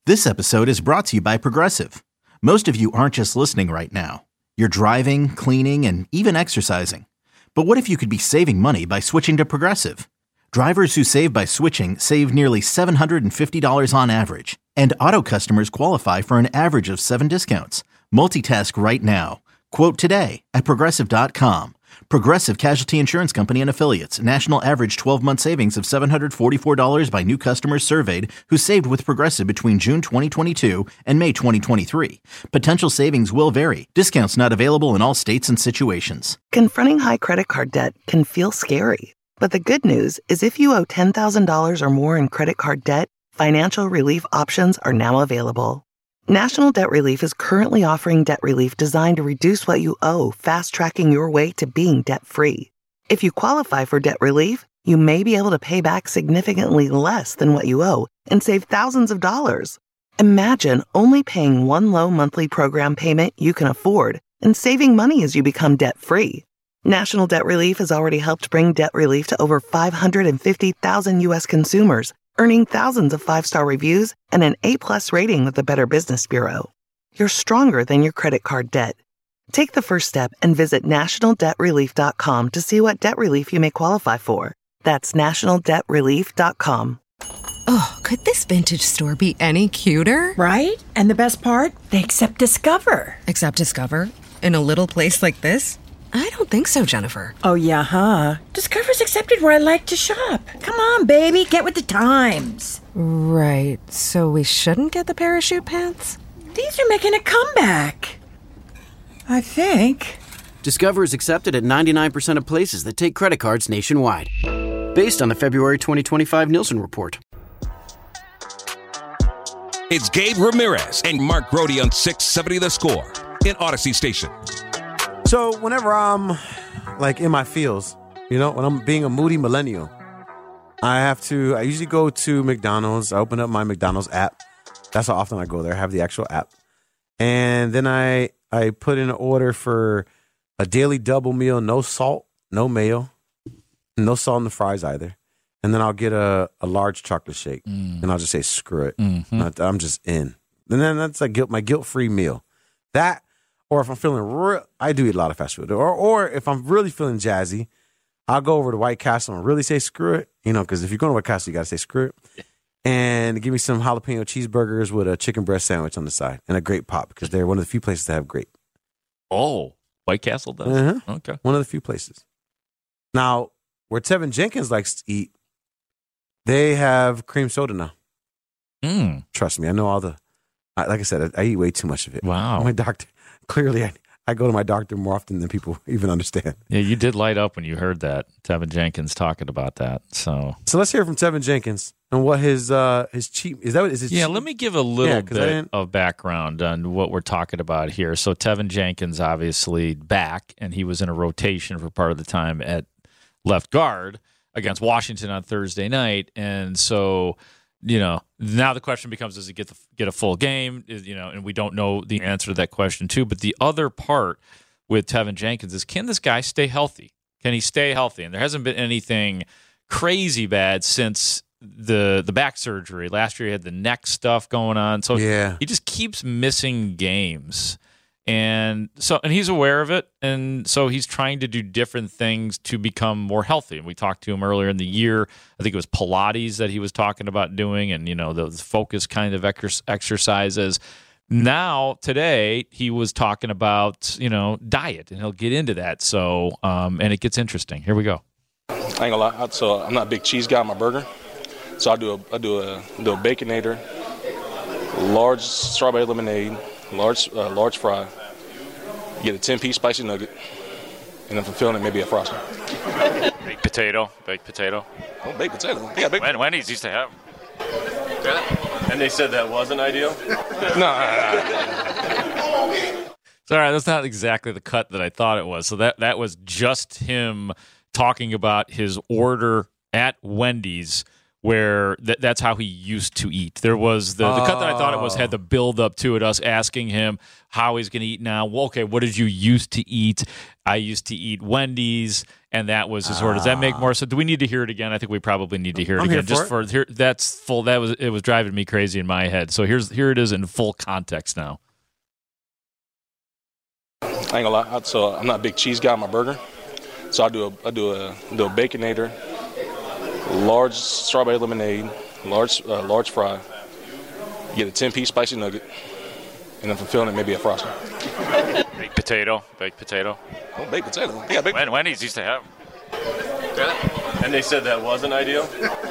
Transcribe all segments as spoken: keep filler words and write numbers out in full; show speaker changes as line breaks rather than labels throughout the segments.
This episode is brought to you by Progressive. Most of you aren't just listening right now. You're driving, cleaning, and even exercising. But what if you could be saving money by switching to Progressive? Drivers who save by switching save nearly seven hundred fifty dollars on average. And auto customers qualify for an average of seven discounts. Multitask right now. Quote today at Progressive dot com. Progressive Casualty Insurance Company and Affiliates. National average twelve-month savings of seven hundred forty-four dollars by new customers surveyed who saved with Progressive between June twenty twenty-two and May twenty twenty-three. Potential savings will vary. Discounts not available in all states and situations.
Confronting high credit card debt can feel scary. But the good news is if you owe ten thousand dollars or more in credit card debt, financial relief options are now available. National Debt Relief is currently offering debt relief designed to reduce what you owe, fast-tracking your way to being debt-free. If you qualify for debt relief, you may be able to pay back significantly less than what you owe and save thousands of dollars. Imagine only paying one low monthly program payment you can afford and saving money as you become debt-free. National Debt Relief has already helped bring debt relief to over five hundred fifty thousand U S consumers, earning thousands of five-star reviews and an A-plus rating with the Better Business Bureau. You're stronger than your credit card debt. Take the first step and visit national debt relief dot com to see what debt relief you may qualify for. That's national debt relief dot com.
Oh, could this vintage store be any cuter?
Right? And the best part? They accept Discover.
Accept Discover? In a little place like this? I don't think so, Jennifer.
Oh, yeah, huh? Discover's accepted where I like to shop. Come on, baby, get with the times.
Right, so we shouldn't get the parachute pants?
These are making a comeback. I think.
Discover is accepted at ninety-nine percent of places that take credit cards nationwide. Based on the February twenty twenty-five Nielsen report.
It's Gabe Ramirez and Mark Grody on six seventy The Score in Odyssey Station.
So whenever I'm like in my feels, you know, when I'm being a moody millennial, I have to, I usually go to McDonald's. I open up my McDonald's app. That's how often I go there. I have the actual app. And then I, I put in an order for a daily double meal, no salt, no mayo, no salt in the fries either. And then I'll get a, a large chocolate shake. Mm. And I'll just say, screw it. Mm-hmm. I, I'm just in. And then that's a guilt, my guilt-free meal. That, or if I'm feeling real, I do eat a lot of fast food. Or or if I'm really feeling jazzy, I'll go over to White Castle and really say screw it. You know, because if you're going to White Castle, you got to say screw it. And give me some jalapeno cheeseburgers with a chicken breast sandwich on the side and a grape pop because they're one of the few places that have grape.
Oh, White Castle does?
Uh-huh.
Okay.
One of the few places. Now, where Tevin Jenkins likes to eat, they have cream soda now.
Mm.
Trust me, I know all the, I, like I said, I, I eat way too much of it.
Wow.
My doctor, clearly I, I go to my doctor more often than people even understand.
Yeah, you did light up when you heard that, Tevin Jenkins talking about that. So
so let's hear from Tevin Jenkins and what his uh, his cheat, is that what is his
Yeah,
cheat?
let me give a little
Yeah,
bit of background on what we're talking about here. So Tevin Jenkins obviously back, and he was in a rotation for part of the time at left guard against Washington on Thursday night. And so, you know, now the question becomes, does he get the, get a full game? Is, you know, and we don't know the answer to that question too. But the other part with Tevin Jenkins is, can this guy stay healthy? Can he stay healthy? And there hasn't been anything crazy bad since the the back surgery. Last year he had the neck stuff going on. So
yeah.
he just keeps missing games. And so, and he's aware of it, and so he's trying to do different things to become more healthy. And we talked to him earlier in the year. I think it was Pilates that he was talking about doing, and you know, those focus kind of ex- exercises. Now, today, he was talking about you know diet, and he'll get into that. So, um, and it gets interesting. Here we go.
I ain't gonna lie. So I'm not a big cheese guy on my burger, so I do a I do a do a Baconator, large strawberry lemonade. Large, uh, large fry. Get a ten-piece spicy nugget, and if I'm feeling it, maybe a frosty.
Baked potato, baked potato.
Oh, baked potato. Yeah, baked.
When Wendy's used to have. Yeah. And they said that wasn't ideal.
No.
It's all right. That's not exactly the cut that I thought it was. So that that was just him talking about his order at Wendy's where th- that's how he used to eat. There was the, the cut that I thought it was had the build up to it, us asking him how he's going to eat now. Well, okay, what did you used to eat? I used to eat Wendy's, and that was his order. Does that make more sense? Do we need to hear it again? I think we probably need to hear it
I'm
again.
here
Just
for
for here, that's full. That was it was driving me crazy in my head. So here's here it is in full context now.
I ain't gonna lie. So I'm not a big cheese guy on my burger. So I do a I do a do a baconator, large strawberry lemonade, large uh, large fry. Get a ten piece spicy nugget, and then for filling it, maybe a frosting.
Baked potato, baked potato.
Oh, baked potato. Yeah, baked.
When Wendy's used to have.
And they said that wasn't ideal?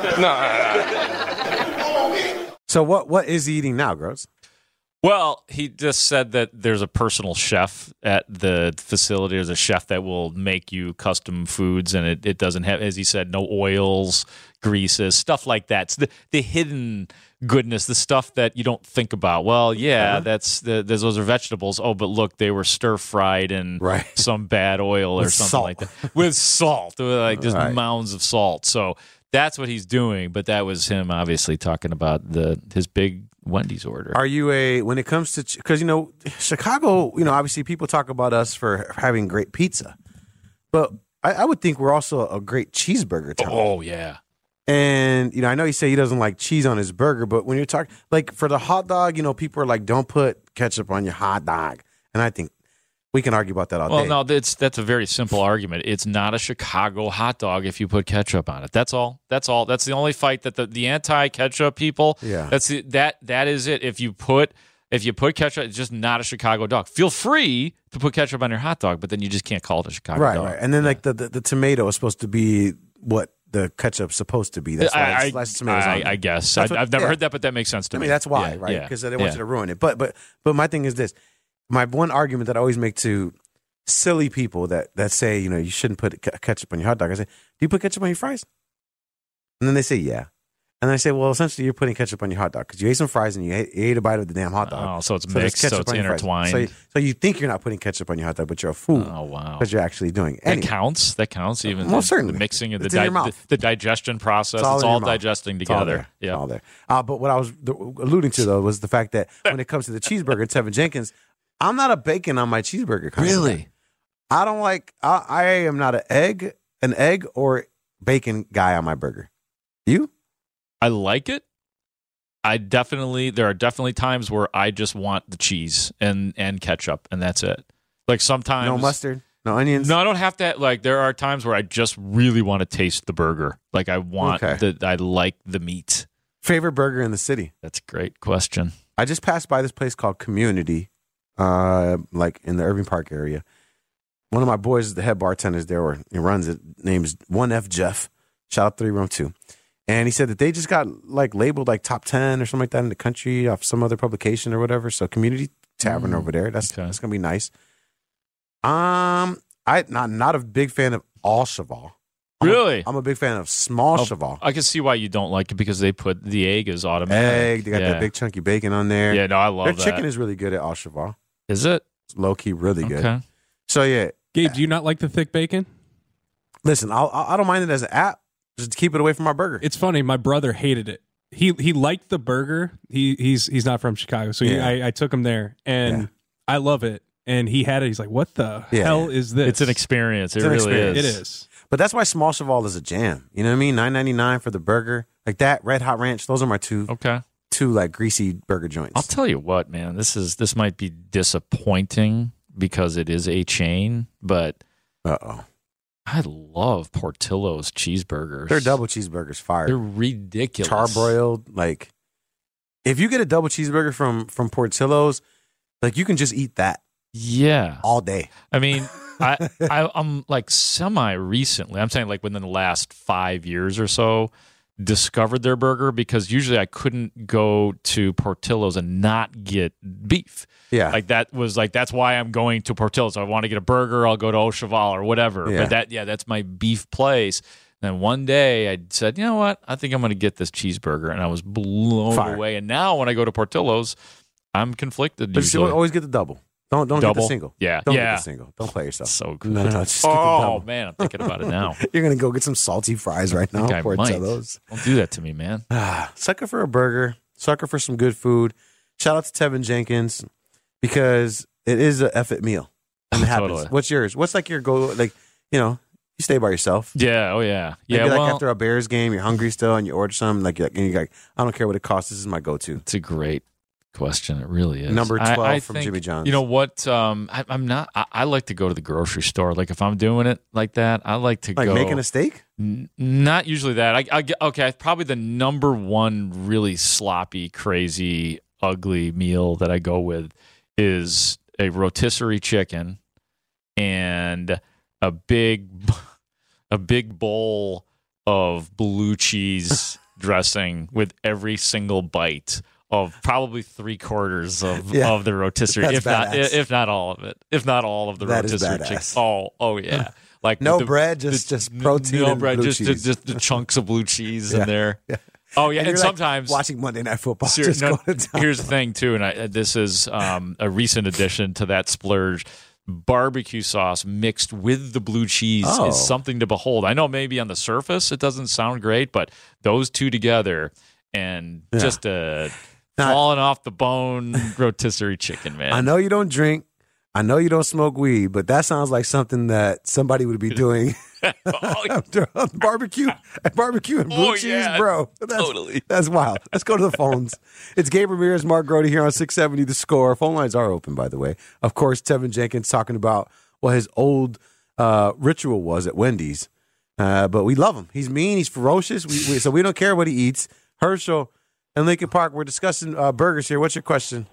No.
So what what is he eating now, Gross?
Well, he just said that there's a personal chef at the facility. There's a chef that will make you custom foods, and it, it doesn't have, as he said, no oils, greases, stuff like that. It's the, the hidden goodness, the stuff that you don't think about. Well, yeah, uh-huh. that's the, those are vegetables. Oh, but look, they were stir fried in
right.
some bad oil or
With
something
salt.
like that. With salt, with like just
right.
mounds of salt. So that's what he's doing. But that was him obviously talking about the his big Wendy's order.
Are you a, when it comes to, because, you know, Chicago, you know, obviously people talk about us for having great pizza, but I, I would think we're also a great cheeseburger town.
Oh, yeah.
And, you know, I know you say he doesn't like cheese on his burger, but when you're talking, like for the hot dog, you know, people are like, don't put ketchup on your hot dog. And I think we can argue about that all
well,
day.
no, that's that's a very simple argument. It's not a Chicago hot dog if you put ketchup on it. That's all. That's all. That's the only fight that the, the anti-ketchup people.
Yeah.
That's the, that that is it. If you put if you put ketchup, it's just not a Chicago dog. Feel free to put ketchup on your hot dog, but then you just can't call it a Chicago
right,
dog.
Right, And then yeah. like the, the the tomato is supposed to be what the ketchup's supposed to be. That's why
I,
it's less tomatoes
I,
on
I guess.
That's
I,
what,
I've never
yeah.
heard that, but that makes sense to
I
me.
mean, that's why,
yeah,
right?
Yeah,
Because they want
yeah.
you to ruin it. But but but my thing is this. My one argument that I always make to silly people that, that say, you know, you shouldn't put ketchup on your hot dog. I say, do you put ketchup on your fries? And then they say, yeah. And then I say, well, essentially you're putting ketchup on your hot dog because you ate some fries and you ate, you ate a bite of the damn hot dog.
Oh, so it's
so
mixed, so it's intertwined.
So you, so you think you're not putting ketchup on your hot dog, but you're a fool.
Oh, wow.
Because you're actually doing it. Anyway.
That counts. That counts. Even
well,
the,
certainly.
the mixing of the,
it's in
di-
your mouth.
the, the digestion process.
It's all,
it's
in
all
your mouth.
digesting
It's all
together.
there.
Yeah.
It's all there. Uh, but what I was alluding to, though, was the fact that when it comes to the cheeseburger, Tevin Jenkins, I'm not a bacon on my cheeseburger kind of
Really?
guy. I don't like, I, I am not an egg, an egg or bacon guy on my burger. You?
I like it. I definitely, there are definitely times where I just want the cheese and, and ketchup, and that's it. Like sometimes.
No mustard? No onions?
No, I don't have to. Like there are times where I just really want to taste the burger. Like I want
Okay.
the, I like the meat.
Favorite burger in the city?
That's a great question.
I just passed by this place called Community, uh, like in the Irving Park area. One of my boys is the head bartenders there, or he runs it. Name's one F Jeff. Shout out three room two. And he said that they just got like labeled like top ten or something like that in the country off some other publication or whatever. So Community Tavern
Mm,
over there. That's
okay.
that's gonna be nice. Um, I not not a big fan of all Cheval. I'm
Really?
A, I'm a big fan of small
Oh,
Cheval.
I can see why you don't like it because they put the egg as automatic.
Egg. They got
yeah.
that big chunky bacon on there.
Yeah, no, I love
Their
that.
chicken is really good at all Cheval.
Is it?
It's low key really good.
Okay.
So yeah,
Gabe, do you not like the thick bacon?
listen, I'll, I don't mind it as an app. Just to keep it away from my burger.
It's funny. My brother hated it. He he liked the burger. He he's he's not from Chicago, so he,
Yeah.
I, I took him there, and
Yeah.
I love it. And he had it. He's like, "What the
Yeah.
hell is this?"
It's an experience. It
It's an
really
experience.
It
is.
is.
But that's why small Cheval is a jam. You know what I mean? nine ninety-nine for the burger. Like that, Red Hot Ranch, those are my two
Okay.
two like greasy burger joints.
I'll tell you what, man. This is this might be disappointing because it is a chain, but
Uh-oh.
I love Portillo's cheeseburgers.
Their double cheeseburgers fire.
They're ridiculous.
Charbroiled. Like, if you get a double cheeseburger from from Portillo's, like you can just eat that
Yeah.
all day.
I mean, I, I I'm like semi recently. I'm saying like within the last five years or so, discovered their burger because usually I couldn't go to Portillo's and not get beef.
Yeah.
Like that was like that's why I'm going to Portillo's. I want to get a burger, I'll go to Au Cheval or whatever.
Yeah.
But that yeah, that's my beef place. And then one day I said, you know what? I think I'm going to get this cheeseburger, and I was blown
Fire.
away. And now when I go to Portillo's, I'm conflicted.
But you
usually.
always get the double. Don't don't
Double?
get the single.
Yeah,
don't
yeah.
get the single. Don't play yourself.
So good.
No, no, no. Just get the
Oh
double.
man, I'm thinking about it now.
You're gonna go get some salty fries right
I
now.
think I
Poor
might.
Tellos.
Don't do that to me, man.
Ah, sucker for a burger. Sucker for some good food. Shout out to Tevin Jenkins because it is a F it meal. And it happens.
Totally.
What's yours? What's like your go? Like you know, you stay by yourself.
Yeah. Oh yeah.
Maybe
Yeah.
like
Well,
after a Bears game, you're hungry still, and you order something. Like, and you're like, I don't care what it costs. This is my go-to.
it's a great question. It really is.
Number
I-
twelve
I
from
think-
Jimmy John's.
You know what? Um, I, I'm not. I, I like to go to the grocery store. Like if I'm doing it like that, I like to
Like
go
making a steak?
N- not usually that. I, I get- okay. Probably the number one really sloppy, crazy, ugly meal that I go with is a rotisserie chicken and a big, a big bowl of blue cheese dressing with every single bite of probably three quarters of,
Yeah.
of the rotisserie,
That's
if not
badass.
if not all of it, if not all of the
That is
rotisserie chicken.
badass.
Oh, oh yeah. Like
No
the-
bread, just
the-
just protein
no
and
bread,
blue
just,
cheese.
just the chunks of blue cheese
Yeah.
in there.
Yeah.
Oh yeah,
And
and,
you're, like,
sometimes
watching Monday Night Football.
Ser-
just
no,
going to town.
here's the thing too, and I, uh, this is um, a recent addition to that splurge. Barbecue sauce mixed with the blue cheese
Oh.
is something to behold. I know maybe on the surface it doesn't sound great, but those two together and
Yeah.
just a
Now-
falling off the bone rotisserie chicken, man.
I know you don't drink. I know you don't smoke weed, but that sounds like something that somebody would be doing
Oh,
after a barbecue, a barbecue and blue
Oh,
cheese,
yeah,
bro. That's,
totally.
That's wild. Let's go to the phones. It's Gabe Ramirez, Mark Grody here on six seventy The Score. Phone lines are open, by the way. Of course, Tevin Jenkins talking about what his old uh, ritual was at Wendy's. Uh, but we love him. He's mean. He's ferocious. We, we, so we don't care what he eats. Herschel and Lincoln Park, we're discussing uh, burgers here. What's your question?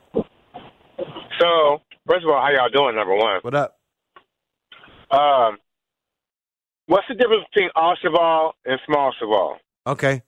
So, first of all, how y'all doing, number one?
What up?
Um, what's the difference between all cheval and small cheval?
Okay.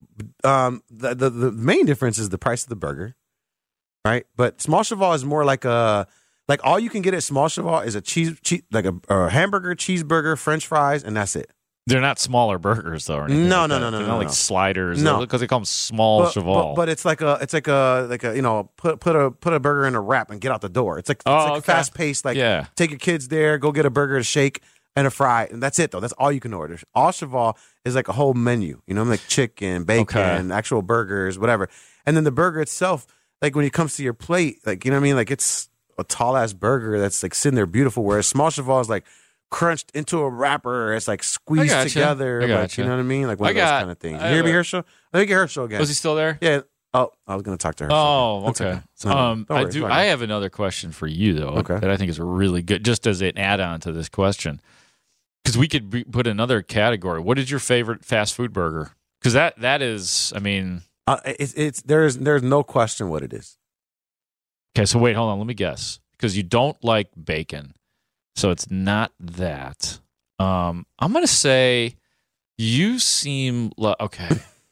Um, the, the the main difference is the price of the burger, right? But small cheval is more like a like all you can get at small cheval is a cheese, cheese like a, a hamburger, cheeseburger, French fries, and that's it.
They're not smaller burgers though, or anything
No,
like
no,
that.
no, no,
They're
no,
not like
no.
sliders.
No.
because they call them small
But,
cheval.
but, but it's like a it's like a like a you know put put a put a burger in a wrap and get out the door. It's like it's
Oh,
like
okay.
fast paced. Like
Yeah.
take your kids there, go get a burger, a shake, and a fry, and that's it though. That's all you can order. All cheval is like a whole menu. You know, like chicken, bacon,
Okay.
actual burgers, whatever. And then the burger itself, like when it comes to your plate, like you know what I mean, like it's a tall ass burger that's like sitting there beautiful. Whereas small cheval is like crunched into a wrapper. It's like squeezed
gotcha.
together.
I
Like,
gotcha.
you know what I mean? Like one
I
of those
got-
kind of things.
I
You hear me,
have a-
Herschel? I think Herschel again.
Was he still there?
Yeah. Oh, I was going to talk to Herschel.
Oh,
That's
okay.
No, no,
um,
don't
I
worry,
do.
it's fine.
I have another question for you though
Okay.
that I think is really good, just as an add-on to this question, because we could be, put another category. What is your favorite fast food burger? Because that that is, I mean,
Uh, it's it's there's there's no question what it is.
okay. So wait, hold on. Let me guess. Because you don't like bacon, so it's not that. Um, I'm gonna say you seem li- okay.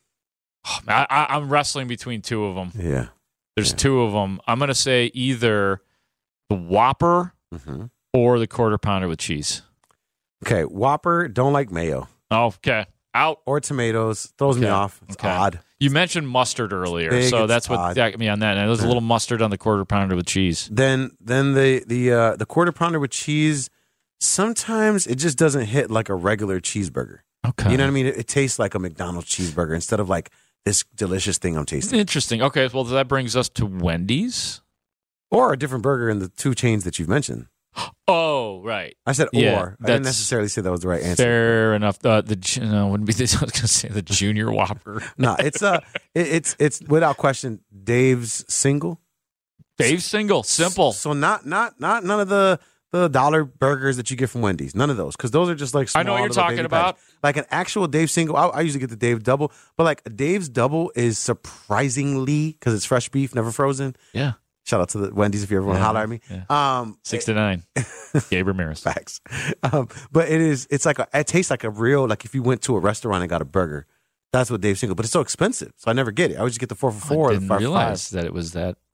Oh, man, I, I, I'm wrestling between two of them.
Yeah.
There's
Yeah.
two of them. I'm gonna say either the Whopper
Mm-hmm.
or the quarter pounder with cheese.
Okay, Whopper don't like mayo
Oh, okay. Out.
or tomatoes. Throws me
Okay.
off. It's
Okay.
odd.
You mentioned mustard earlier,
big,
so
it's
that's what
odd.
got me on that. And there's a
Yeah.
little mustard on the quarter pounder with cheese.
Then then the the uh, the quarter pounder with cheese. Sometimes it just doesn't hit like a regular cheeseburger.
Okay.
You know what I mean? It, it tastes like a McDonald's cheeseburger instead of like this delicious thing I'm tasting.
Interesting. Okay, well that brings us to Wendy's.
Or a different burger in the two chains that you've mentioned.
Oh, right.
I said
Yeah,
or. I didn't
that's
necessarily say that was the right answer.
Fair enough. Uh, the ju- no, wouldn't be. The, I was going to say the Junior Whopper.
No, it's uh, it, it's it's without question Dave's single.
Dave Single. Simple.
So not not not none of the the dollar burgers that you get from Wendy's. None of those because those are just like small
I know what you're
little
talking
baby
about.
patties. Like an actual Dave single. I, I usually get the Dave double, but like a Dave's double is surprisingly because it's fresh beef, never frozen.
Yeah.
Shout out to the Wendy's if you ever want to
Yeah,
holler at me.
yeah.
Um,
Six to nine. Gabe Ramirez.
Facts. Um, but it is. It's like a, it tastes like a real like if you went to a restaurant and got a burger. That's what Dave single, but it's so expensive, so I never get it. I always just get the four for four.
I
or
didn't
the five for
realize
five.
that it was that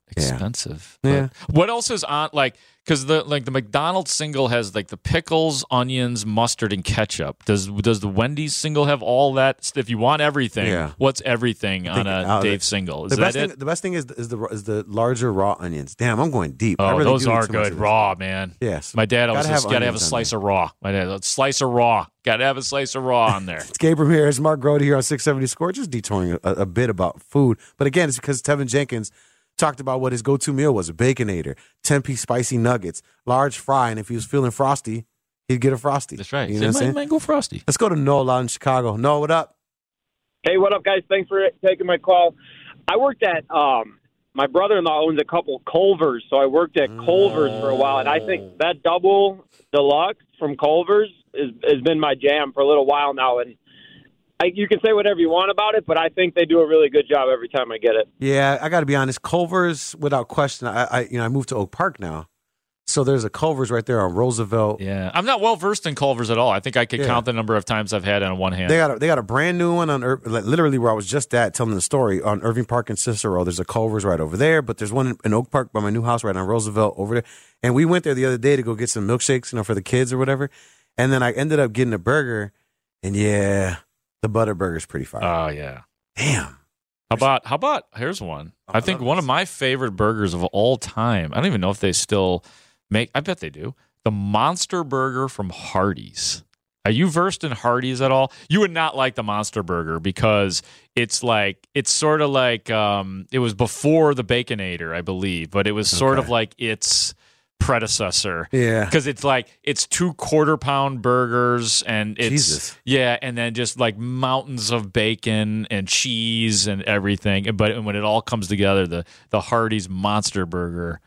expensive.
Yeah.
But what else is on, like, because the like the McDonald's single has like the pickles, onions, mustard, and ketchup. Does does the Wendy's single have all that? If you want everything,
Yeah.
what's everything on a
uh,
Dave
the,
single? Is
the
that
best
it?
Thing, the best thing is is the is the larger raw onions. Damn, I'm going deep.
Oh,
I really
those
do eat
are
too much
good
of this.
raw, man.
Yes.
My dad always
Gotta
says,
have
"Got to have a
onions on
slice
there.
of raw." My dad, a slice of raw. Got to have a slice of raw on there.
It's Gabe Ramirez, Mark Grody here on six seventy Score. Just detouring a, a bit about food, but again, it's because Tevin Jenkins talked about what his go-to meal was: a Baconator, ten-piece spicy nuggets, large fry, and if he was feeling frosty, he'd get a Frosty.
That's right.
You
Say,
know what I'm saying?
Mango Frosty.
Let's go to Noel out in Chicago. Noel, what up?
Hey, what up, guys? Thanks for taking my call. I worked at, um, my brother-in-law owns a couple Culver's, so I worked at Culver's for a while, and I think that double deluxe from Culver's is, has been my jam for a little while now, and I, you can say whatever you want about it, but I think they do a really good job every time I get it.
Yeah, I got to be honest. Culver's, without question. I, I, you know, I moved to Oak Park now, so there's a Culver's right there on Roosevelt.
Yeah, I'm not well versed in Culver's at all. I think I could
Yeah.
count the number of times I've had it on one hand.
They got a, they got a brand new one on Ir- like, literally where I was just at telling the story on Irving Park and Cicero. There's a Culver's right over there, but there's one in, in Oak Park by my new house right on Roosevelt over there. And we went there the other day to go get some milkshakes, you know, for the kids or whatever. And then I ended up getting a burger, and yeah, the butter burger's pretty fire.
Oh yeah.
Damn.
How about how about here's one.
Oh,
I think one of my favorite burgers of all time. I don't even know if they still make. I bet they do. The Monster Burger from Hardee's. Are you versed in Hardee's at all? You would not like the Monster Burger because it's like it's sort of like um, it was before the Baconator, I believe, but it was sort
Okay.
of like its predecessor.
Yeah.
Because it's like it's two quarter pound burgers and it's
Jesus.
yeah, and then just like mountains of bacon and cheese and everything. But when it all comes together, the the Hardee's Monster Burger,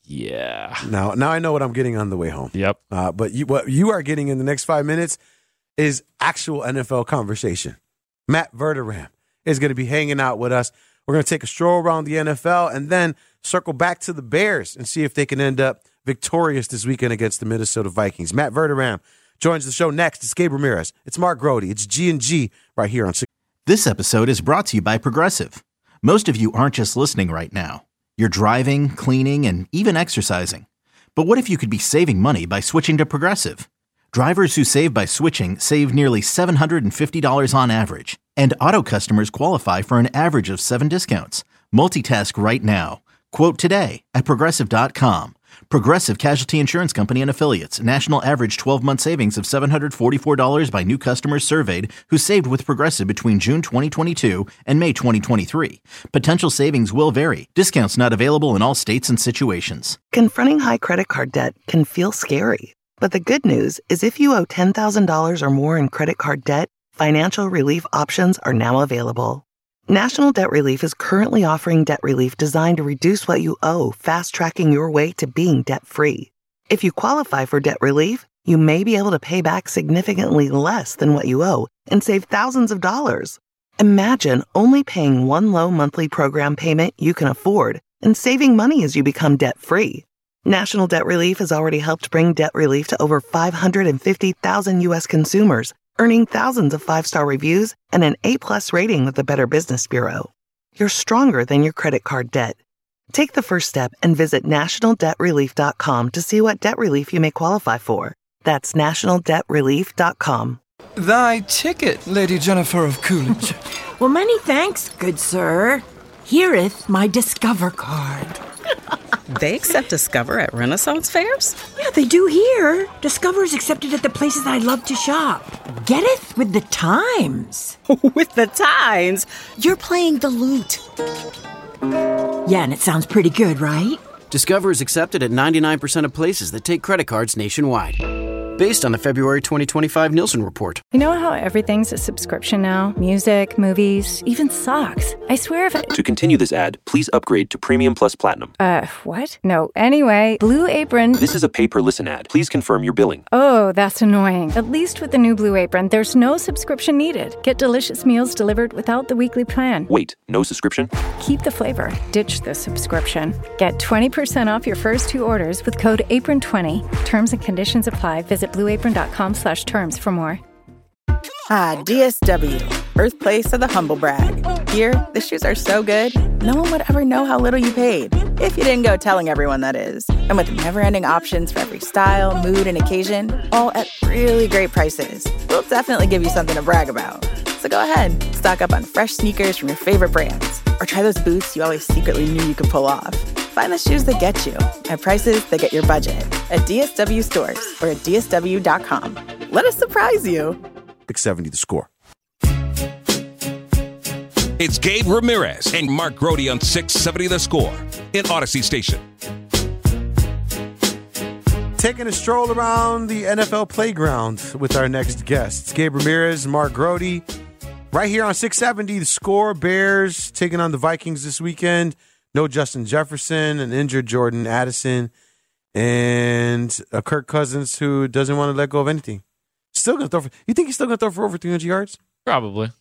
yeah.
Now, now I know what I'm getting on the way home.
Yep.
Uh, but you, what you are getting in the next five minutes is actual N F L conversation. Matt Verderame is going to be hanging out with us. We're going to take a stroll around the N F L and then circle back to the Bears and see if they can end up victorious this weekend against the Minnesota Vikings. Matt Verderame joins the show next. It's Gabe Ramirez. It's Mark Grody. It's G and G right here on six.
This episode is brought to you by Progressive. Most of you aren't just listening right now. You're driving, cleaning, and even exercising. But what if you could be saving money by switching to Progressive? Drivers who save by switching save nearly seven hundred fifty dollars on average. And auto customers qualify for an average of seven discounts. Multitask right now. Quote today at Progressive dot com. Progressive Casualty Insurance Company and Affiliates. National average twelve-month savings of seven hundred forty-four dollars by new customers surveyed who saved with Progressive between June twenty twenty-two and May twenty twenty-three. Potential savings will vary. Discounts not available in all states and situations.
Confronting high credit card debt can feel scary. But the good news is if you owe ten thousand dollars or more in credit card debt, financial relief options are now available. National Debt Relief is currently offering debt relief designed to reduce what you owe, fast-tracking your way to being debt-free. If you qualify for debt relief, you may be able to pay back significantly less than what you owe and save thousands of dollars. Imagine only paying one low monthly program payment you can afford and saving money as you become debt-free. National Debt Relief has already helped bring debt relief to over five hundred fifty thousand U S consumers, earning thousands of five-star reviews and an A-plus rating with the Better Business Bureau. You're stronger than your credit card debt. Take the first step and visit national debt relief dot com to see what debt relief you may qualify for. That's national debt relief dot com.
Thy ticket, Lady Jennifer of Coolidge.
Well, many thanks, good sir. Hereeth my Discover card.
They accept Discover at Renaissance fairs?
Yeah, they do here. Discover is accepted at the places I love to shop. Getteth with the times.
With the times? You're playing the lute.
Yeah, and it sounds pretty good, right?
Discover is accepted at ninety-nine percent of places that take credit cards nationwide. Based on the February twenty twenty-five Nielsen report.
You know how everything's a subscription now? Music, movies, even socks. I swear if it...
To continue this ad, please upgrade to Premium Plus Platinum.
Uh, what? No. Anyway, Blue Apron...
This is a pay-per-listen ad. Please confirm your billing.
Oh, that's annoying. At least with the new Blue Apron, there's no subscription needed. Get delicious meals delivered without the weekly plan.
Wait, no subscription?
Keep the flavor. Ditch the subscription. Get twenty percent off your first two orders with code apron twenty. Terms and conditions apply. Visit blue apron dot com slash terms for more.
Ah, D S W, birthplace of the humble brag. Here, the shoes are so good, no one would ever know how little you paid. If you didn't go telling everyone, that is. And with never-ending options for every style, mood, and occasion, all at really great prices, we'll definitely give you something to brag about. So go ahead, stock up on fresh sneakers from your favorite brands, or try those boots you always secretly knew you could pull off. Find the shoes that get you at prices that get your budget at D S W stores or at D S W dot com. Let us surprise you.
six seventy The Score.
It's Gabe Ramirez and Mark Grody on six seventy The Score in Odyssey Station.
Taking a stroll around the N F L playground with our next guests, Gabe Ramirez, Mark Grody, right here on six seventy The Score. Bears taking on the Vikings this weekend. No Justin Jefferson, an injured Jordan Addison, and a Kirk Cousins who doesn't want to let go of anything. Still gonna throw for, you think he's still gonna throw for over three hundred yards?
Probably.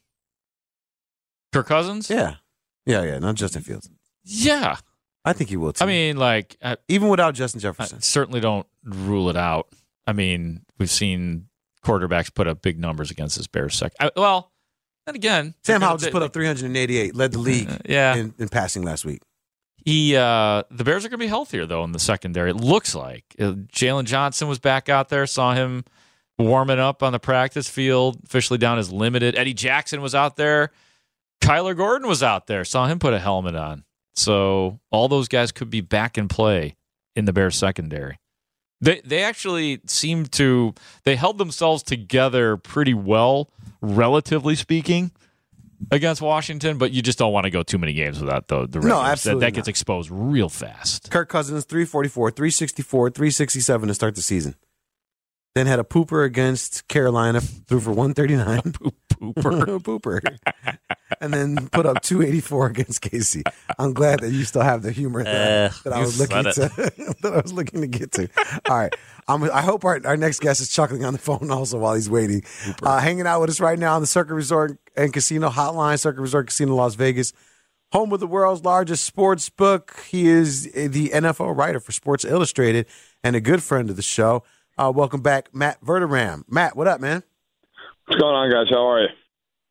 Kirk Cousins?
Yeah. Yeah, yeah, not Justin Fields.
Yeah.
I think he will too.
I mean, like... I,
Even without Justin Jefferson.
I certainly don't rule it out. I mean, we've seen quarterbacks put up big numbers against this Bears sec. I, well, then again...
Sam Howell just put up three hundred eighty-eight, led the league uh,
yeah.
in, in passing last week.
He, uh, the Bears are going to be healthier, though, in the secondary. It looks like. Uh, Jalen Johnson was back out there, saw him warming up on the practice field, officially down as limited. Eddie Jackson was out there. Kyler Gordon was out there, saw him put a helmet on. So all those guys could be back in play in the Bears secondary. They they actually seemed to, they held themselves together pretty well, relatively speaking, against Washington, but you just don't want to go too many games without the, the
No, absolutely
That, that gets
not.
exposed real fast.
Kirk Cousins, three forty-four, three sixty-four, three sixty-seven to start the season. Then had a pooper against Carolina, threw for one thirty-nine.
Pooper.
pooper. And then put up two eighty-four against K C. I'm glad that you still have the humor that,
Uh,
that I
you
was looking
said
to that I was looking to get to. All right. I'm, I hope our, our next guest is chuckling on the phone also while he's waiting. Uh, hanging out with us right now on the Circuit Resort and Casino Hotline, Circuit Resort Casino Las Vegas, home of the world's largest sports book. He is the N F L writer for Sports Illustrated and a good friend of the show. Uh, welcome back, Matt Verderame. Matt, what up, man?
What's going on, guys? How are you?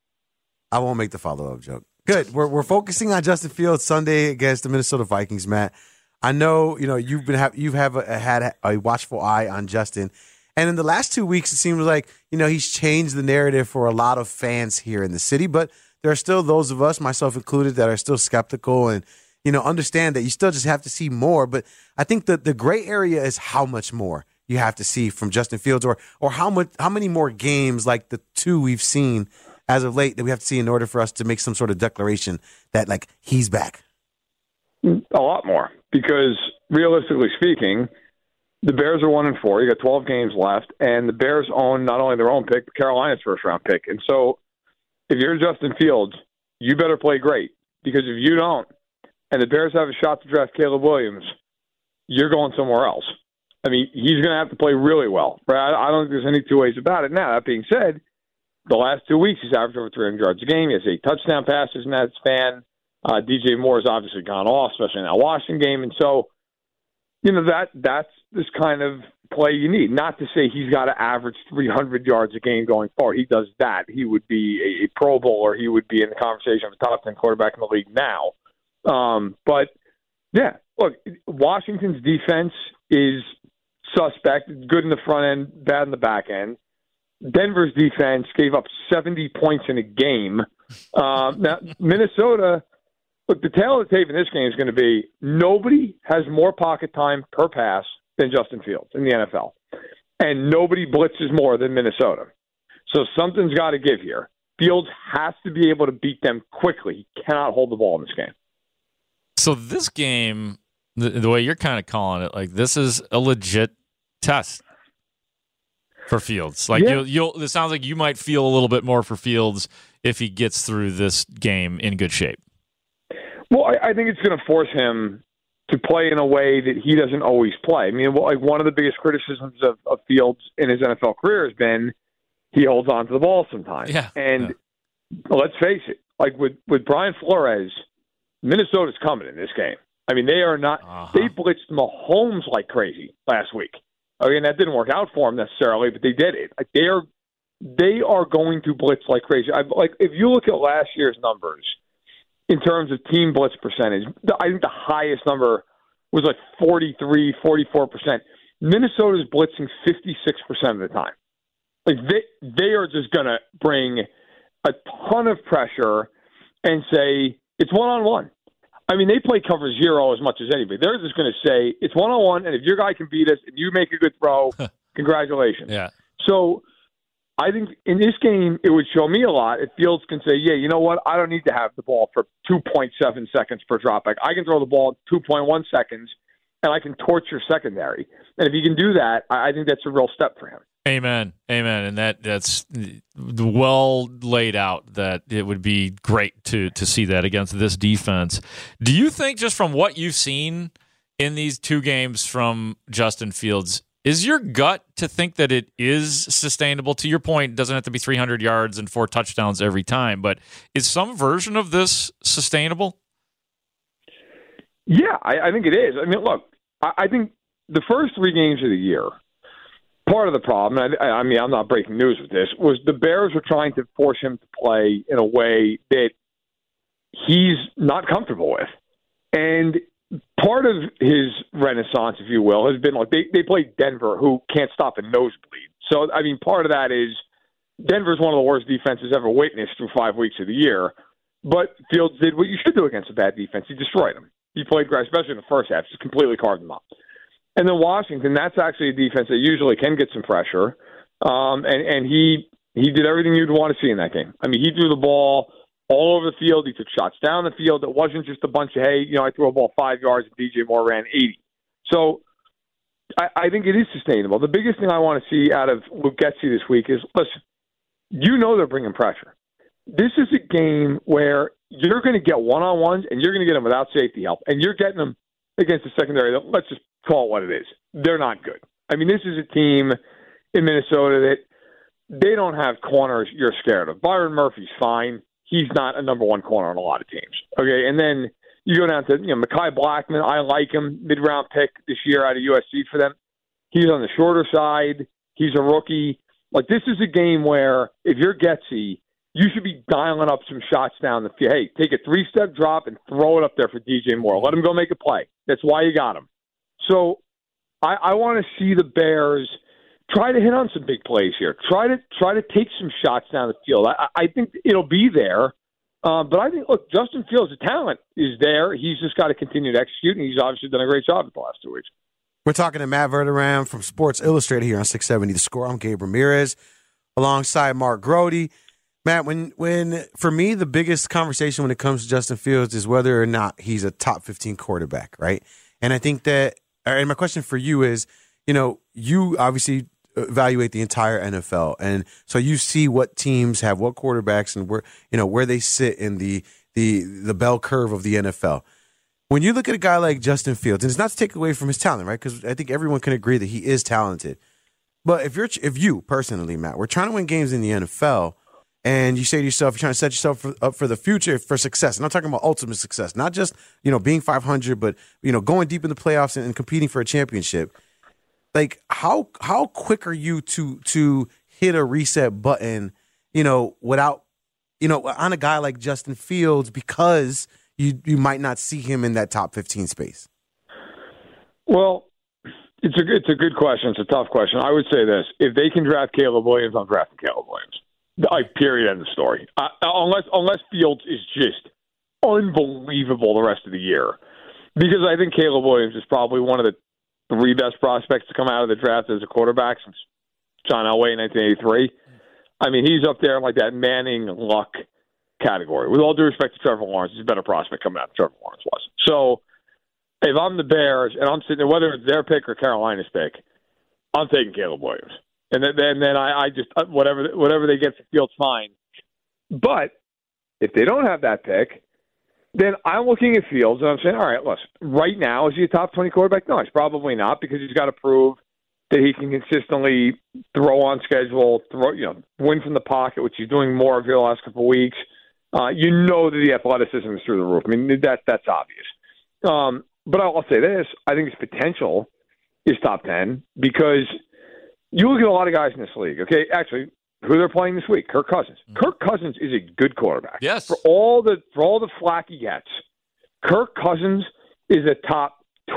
I won't make the follow-up joke. Good. We're we're focusing on Justin Fields Sunday against the Minnesota Vikings, Matt. I know you know you've been ha- you've have a, had a watchful eye on Justin, and in the last two weeks, it seems like you know he's changed the narrative for a lot of fans here in the city. But there are still those of us, myself included, that are still skeptical and you know understand that you still just have to see more. But I think that the gray area is how much more you have to see from Justin Fields, or or how much how many more games like the two we've seen as of late that we have to see in order for us to make some sort of declaration that, like, he's back?
A lot more, because realistically speaking, the Bears are one and four. You got twelve games left, and the Bears own not only their own pick, but Carolina's first round pick. And so, if you're Justin Fields, you better play great, because if you don't, and the Bears have a shot to draft Caleb Williams, you're going somewhere else. I mean, he's going to have to play really well. Right? I don't think there's any two ways about it. Now, that being said, the last two weeks, he's averaged over three hundred yards a game. He has eight touchdown passes in that span. Uh, D J Moore has obviously gone off, especially in that Washington game. And so, you know, that that's this kind of play you need. Not to say he's got to average three hundred yards a game going forward. He does that, he would be a, a Pro Bowl, or he would be in the conversation of a top ten quarterback in the league now. Um, but, yeah, look, Washington's defense is suspect, good in the front end, bad in the back end. Denver's defense gave up seventy points in a game. Um, now, Minnesota, look, the tale of the tape in this game is going to be nobody has more pocket time per pass than Justin Fields in the N F L. And nobody blitzes more than Minnesota. So something's got to give here. Fields has to be able to beat them quickly. He cannot hold the ball in this game.
So this game, the, the way you're kind of calling it, like this is a legit test for Fields. Like
Yeah.
you'll, you'll, it sounds like you might feel a little bit more for Fields if he gets through this game in good shape.
Well, I, I think it's going to force him to play in a way that he doesn't always play. I mean, well, like one of the biggest criticisms of, of Fields in his N F L career has been he holds on to the ball sometimes.
Yeah.
And let's face it, like with, with Brian Flores, Minnesota's coming in this game. I mean, they are not uh-huh. – they blitzed Mahomes like crazy last week. I mean, that didn't work out for them necessarily, but they did it. Like they are, they are going to blitz like crazy. I, like if you look at last year's numbers in terms of team blitz percentage, I think the highest number was like forty-three, forty-four percent. Minnesota's blitzing fifty-six percent of the time. Like they, they are just going to bring a ton of pressure and say, it's one-on-one. I mean, they play cover zero as much as anybody. They're just going to say, it's one-on-one, and if your guy can beat us and you make a good throw, congratulations.
Yeah.
So I think in this game, it would show me a lot if Fields can say, yeah, you know what? I don't need to have the ball for two point seven seconds per dropback. I can throw the ball two point one seconds, and I can torch your secondary. And if he can do that, I think that's a real step for him.
Amen. Amen. And that that's well laid out that it would be great to to see that against this defense. Do you think, just from what you've seen in these two games from Justin Fields, is your gut to think that it is sustainable? To your point, it doesn't have to be three hundred yards and four touchdowns every time, but is some version of this sustainable?
Yeah, I, I think it is. I mean, look, I, I think the first three games of the year, part of the problem, I, I mean, I'm not breaking news with this, was the Bears were trying to force him to play in a way that he's not comfortable with. And part of his renaissance, if you will, has been like they, they played Denver, who can't stop a nosebleed. So, I mean, part of that is Denver's one of the worst defenses ever witnessed through five weeks of the year. But Fields did what you should do against a bad defense. He destroyed them. He played great, especially in the first half, just completely carved them up. And then Washington, that's actually a defense that usually can get some pressure. Um, and, and he he did everything you'd want to see in that game. I mean, he threw the ball all over the field. He took shots down the field. It wasn't just a bunch of, hey, you know, I threw a ball five yards and D J Moore ran eighty. So I, I think it is sustainable. The biggest thing I want to see out of Luke Getsy this week is, listen, you know they're bringing pressure. This is a game where you're going to get one-on-ones and you're going to get them without safety help. And you're getting them against the secondary that, let's just call it what it is. They're not good. I mean, this is a team in Minnesota that they don't have corners you're scared of. Byron Murphy's fine. He's not a number one corner on a lot of teams. Okay, and then you go down to, you know, Mekhi Blackman. I like him, mid-round pick this year out of U S C for them. He's on the shorter side. He's a rookie. Like, this is a game where if you're Getsy, you should be dialing up some shots down the field. Hey, take a three-step drop and throw it up there for D J Moore. Let him go make a play. That's why you got him. So I, I want to see the Bears try to hit on some big plays here. Try to try to take some shots down the field. I, I think it'll be there. Uh, but I think, look, Justin Fields' talent is there. He's just got to continue to execute, and he's obviously done a great job the last two weeks.
We're talking to Matt Verderame from Sports Illustrated here on six seventy The Score. I'm Gabe Ramirez alongside Mark Grody. Matt, when when for me, the biggest conversation when it comes to Justin Fields is whether or not he's a top fifteen quarterback, right? And I think that, and my question for you is, you know, you obviously evaluate the entire N F L, and so you see what teams have what quarterbacks and where, you know, where they sit in the the the bell curve of the N F L. When you look at a guy like Justin Fields, and it's not to take away from his talent, right? Because I think everyone can agree that he is talented. But if you're if you personally, Matt, we're trying to win games in the N F L. And you say to yourself, you're trying to set yourself for, up for the future, for success. And I'm talking about ultimate success, not just, you know, being five hundred, but, you know, going deep in the playoffs and, and competing for a championship. Like, how how quick are you to to hit a reset button, you know, without, you know, on a guy like Justin Fields, because you you might not see him in that top fifteen space?
Well, it's a it's a good question. It's a tough question. I would say this: if they can draft Caleb Williams, I'm drafting Caleb Williams. Like, period, end of story. Uh, unless unless Fields is just unbelievable the rest of the year. Because I think Caleb Williams is probably one of the three best prospects to come out of the draft as a quarterback since John Elway in nineteen eighty-three. I mean, he's up there in like that Manning luck category. With all due respect to Trevor Lawrence, he's a better prospect coming out than Trevor Lawrence was. So if I'm the Bears and I'm sitting there, whether it's their pick or Carolina's pick, I'm taking Caleb Williams. And then, then, then I, I just whatever whatever they get for Fields, fine. But if they don't have that pick, then I'm looking at Fields and I'm saying, all right, listen, right now is he a top twenty quarterback? No, he's probably not, because he's got to prove that he can consistently throw on schedule, throw, you know, win from the pocket, which he's doing more of here the last couple of weeks. Uh, you know that the athleticism is through the roof. I mean, that that's obvious. Um, but I'll, I'll say this: I think his potential is top ten, because you look at a lot of guys in this league, okay? Actually, who they're playing this week? Kirk Cousins. Mm-hmm. Kirk Cousins is a good quarterback.
Yes.
For all the for all the flack he gets, Kirk Cousins is a top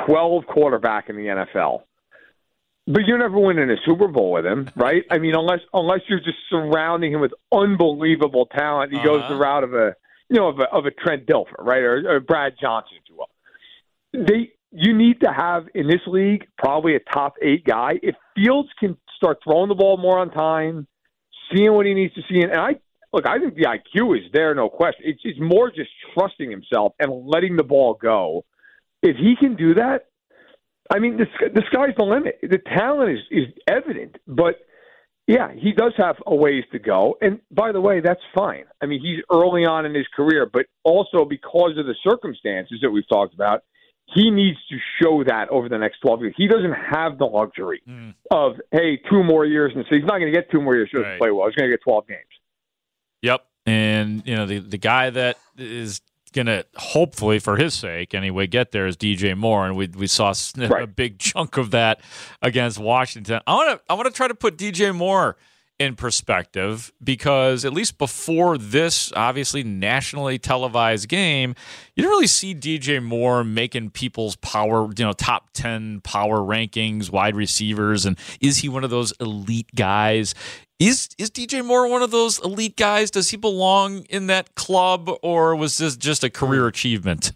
twelve quarterback in the N F L. But you're never winning a Super Bowl with him, right? I mean, unless unless you're just surrounding him with unbelievable talent, he uh-huh. goes the route of a you know of a, of a Trent Dilfer, right, or, or Brad Johnson, if you will. They you need to have in this league probably a top eight guy. If Fields can start throwing the ball more on time, seeing what he needs to see, and I look, I think the I Q is there, no question. It's it's more just trusting himself and letting the ball go. If he can do that. I mean, the, the sky's the limit. The talent is, is evident, but yeah, he does have a ways to go. And by the way, that's fine. I mean, he's early on in his career, but also because of the circumstances that we've talked about, he needs to show that over the next twelve years. He doesn't have the luxury mm. of, hey, two more years. And so he's not going to get two more years to right. play well. He's going to get twelve games.
Yep. And, you know, the, the guy that is going to hopefully, for his sake anyway, get there is D J Moore, and we we saw right. a big chunk of that against Washington. I want to I want to try to put D J Moore in perspective, because at least before this obviously nationally televised game, you didn't really see D J Moore making people's power, you know, top ten power rankings, wide receivers, and is he one of those elite guys? Is is D J Moore one of those elite guys? Does he belong in that club, or was this just a career achievement?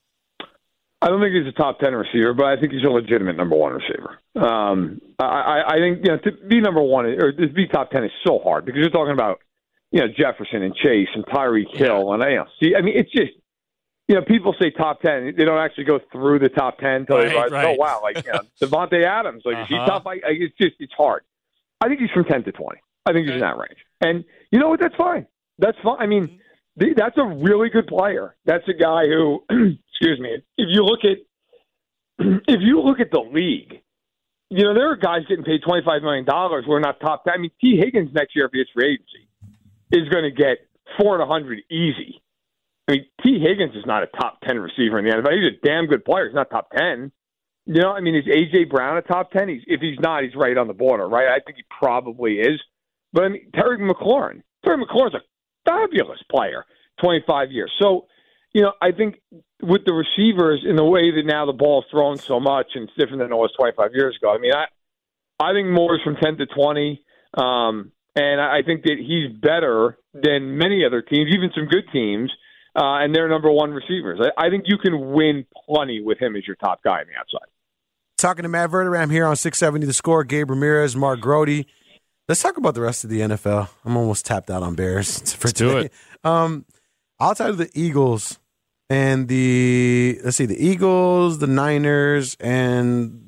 I don't think he's a top ten receiver, but I think he's a legitimate number one receiver. Um, I, I think you know to be number one or to be top ten is so hard because you're talking about you know Jefferson and Chase and Tyreek Hill and you know see I mean it's just you know people say top ten, they don't actually go through the top ten until right, they realize right. oh wow like you know Devontae Adams like uh-huh. is he tough? I, I, it's just it's hard. I think he's from ten to twenty. I think he's in that range. And you know what? That's fine. That's fine. I mean, th- that's a really good player. That's a guy who, excuse me, if you look at if you look at the league, you know, there are guys getting paid twenty-five million dollars who are not top ten. I mean, T. Higgins next year, if he hits free agency, is going to get four to one hundred easy. I mean, T. Higgins is not a top ten receiver in the N F L. He's a damn good player. He's not top ten. You know, I mean, is A J. Brown a top ten? He's, if he's not, he's right on the border, right? I think he probably is. But I mean, Terry McLaurin. Terry McLaurin's a fabulous player, twenty-five years. So, you know, I think with the receivers in the way that now the ball's thrown so much and it's different than it was twenty-five years ago. I mean, I I think Moore's from ten to twenty, um, and I think that he's better than many other teams, even some good teams, uh, and they're number one receivers. I, I think you can win plenty with him as your top guy on the outside.
Talking to Matt Verderame here on six seventy The Score. Gabe Ramirez, Mark Grody. Let's talk about the rest of the N F L. I'm almost tapped out on Bears for
Let's
today.
do it.
Um, outside of the Eagles and the let's see, the Eagles, the Niners, and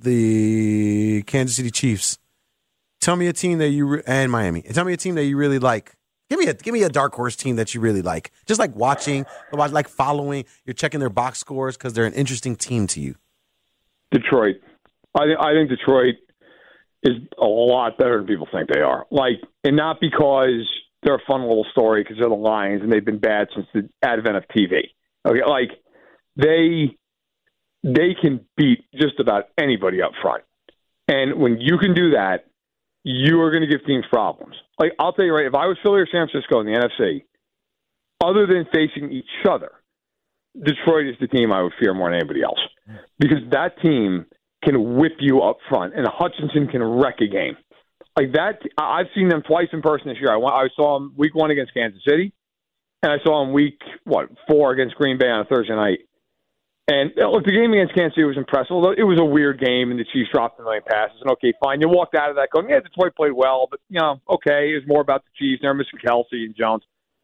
the Kansas City Chiefs. Tell me a team that you re- and Miami. Tell me a team that you really like. Give me a give me a dark horse team that you really like. Just like watching, like following. You're checking their box scores because they're an interesting team to you.
Detroit. I th- I think Detroit is a lot better than people think they are. Like, and not because they're a fun little story because they're the Lions and they've been bad since the advent of T V. Okay, like they they can beat just about anybody up front, and when you can do that, you are going to give teams problems. Like, I'll tell you right, if I was Philly or San Francisco in the N F C, other than facing each other, Detroit is the team I would fear more than anybody else because that team can whip you up front, and Hutchinson can wreck a game. Like that, I've seen them twice in person this year. I, I saw them week one against Kansas City, and I saw them week, what, four against Green Bay on a Thursday night. And look, the game against Kansas City was impressive. It was a weird game, and the Chiefs dropped a million passes. And okay, fine. You walked out of that going, yeah, Detroit played well, but, you know, okay, it was more about the Chiefs. They're missing Kelsey and Jones.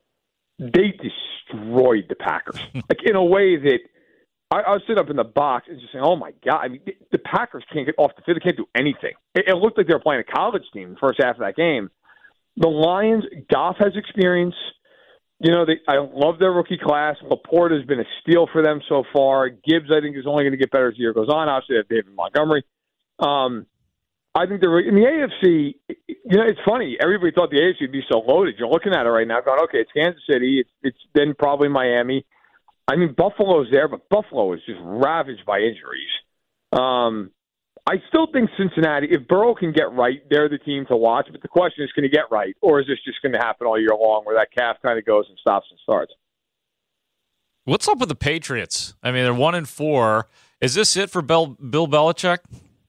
They destroyed the Packers, like in a way that I, I was sitting up in the box and just saying, oh, my God. I mean, the, the Packers can't get off the field. They can't do anything. It, it looked like they were playing a college team the first half of that game. The Lions, Goff has experience. You know, they, I love their rookie class. Laporte has been a steal for them so far. Gibbs, I think, is only going to get better as the year goes on. Obviously, they have David Montgomery. Um, I think they're in the A F C. You know, it's funny. Everybody thought the A F C would be so loaded. You're looking at it right now, going, okay, it's Kansas City. It's, it's then probably Miami. I mean, Buffalo's there, but Buffalo is just ravaged by injuries. Um, I still think Cincinnati, if Burrow can get right, they're the team to watch. But the question is, can he get right? Or is this just going to happen all year long where that calf kind of goes and stops and starts?
What's up with the Patriots? I mean, they're one and four. Is this it for Bill, Bill Belichick?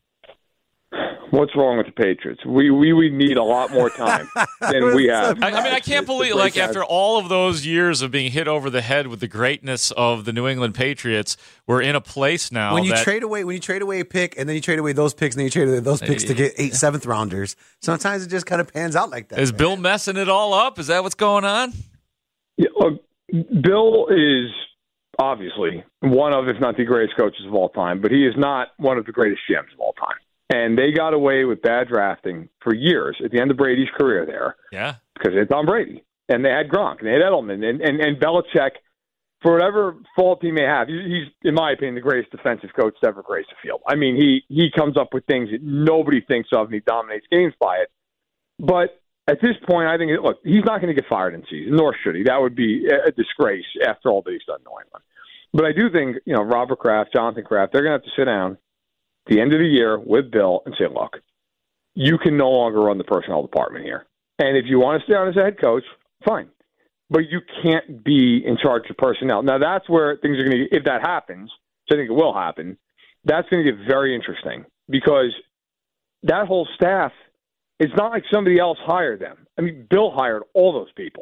What's wrong with the Patriots? We we would need a lot more time than we have.
I, I mean, I can't believe, like, after all of those years of being hit over the head with the greatness of the New England Patriots, we're in a place now.
When you
that,
trade away, when you trade away a pick, and then you trade away those picks, and then you trade away those picks to get eight seventh rounders. Sometimes it just kind of pans out like that.
Is
man.
Bill messing it all up? Is that what's going on?
Yeah, look, Bill is obviously one of, if not the greatest coaches of all time, but he is not one of the greatest G Ms of all time. And they got away with bad drafting for years at the end of Brady's career there.
Yeah.
Because they had Tom Brady. And they had Gronk. And they had Edelman. And, and, and Belichick, for whatever fault he may have, he's, in my opinion, the greatest defensive coach to ever grace the field. I mean, he, he comes up with things that nobody thinks of, and he dominates games by it. But at this point, I think, look, he's not going to get fired in season, nor should he. That would be a disgrace after all that he's done in New England. But I do think, you know, Robert Kraft, Jonathan Kraft, they're going to have to sit down the end of the year with Bill and say, look, you can no longer run the personnel department here. And if you want to stay on as a head coach, fine. But you can't be in charge of personnel. Now, that's where things are going to, if that happens, which I think it will happen, that's going to get very interesting because that whole staff, it's not like somebody else hired them. I mean, Bill hired all those people.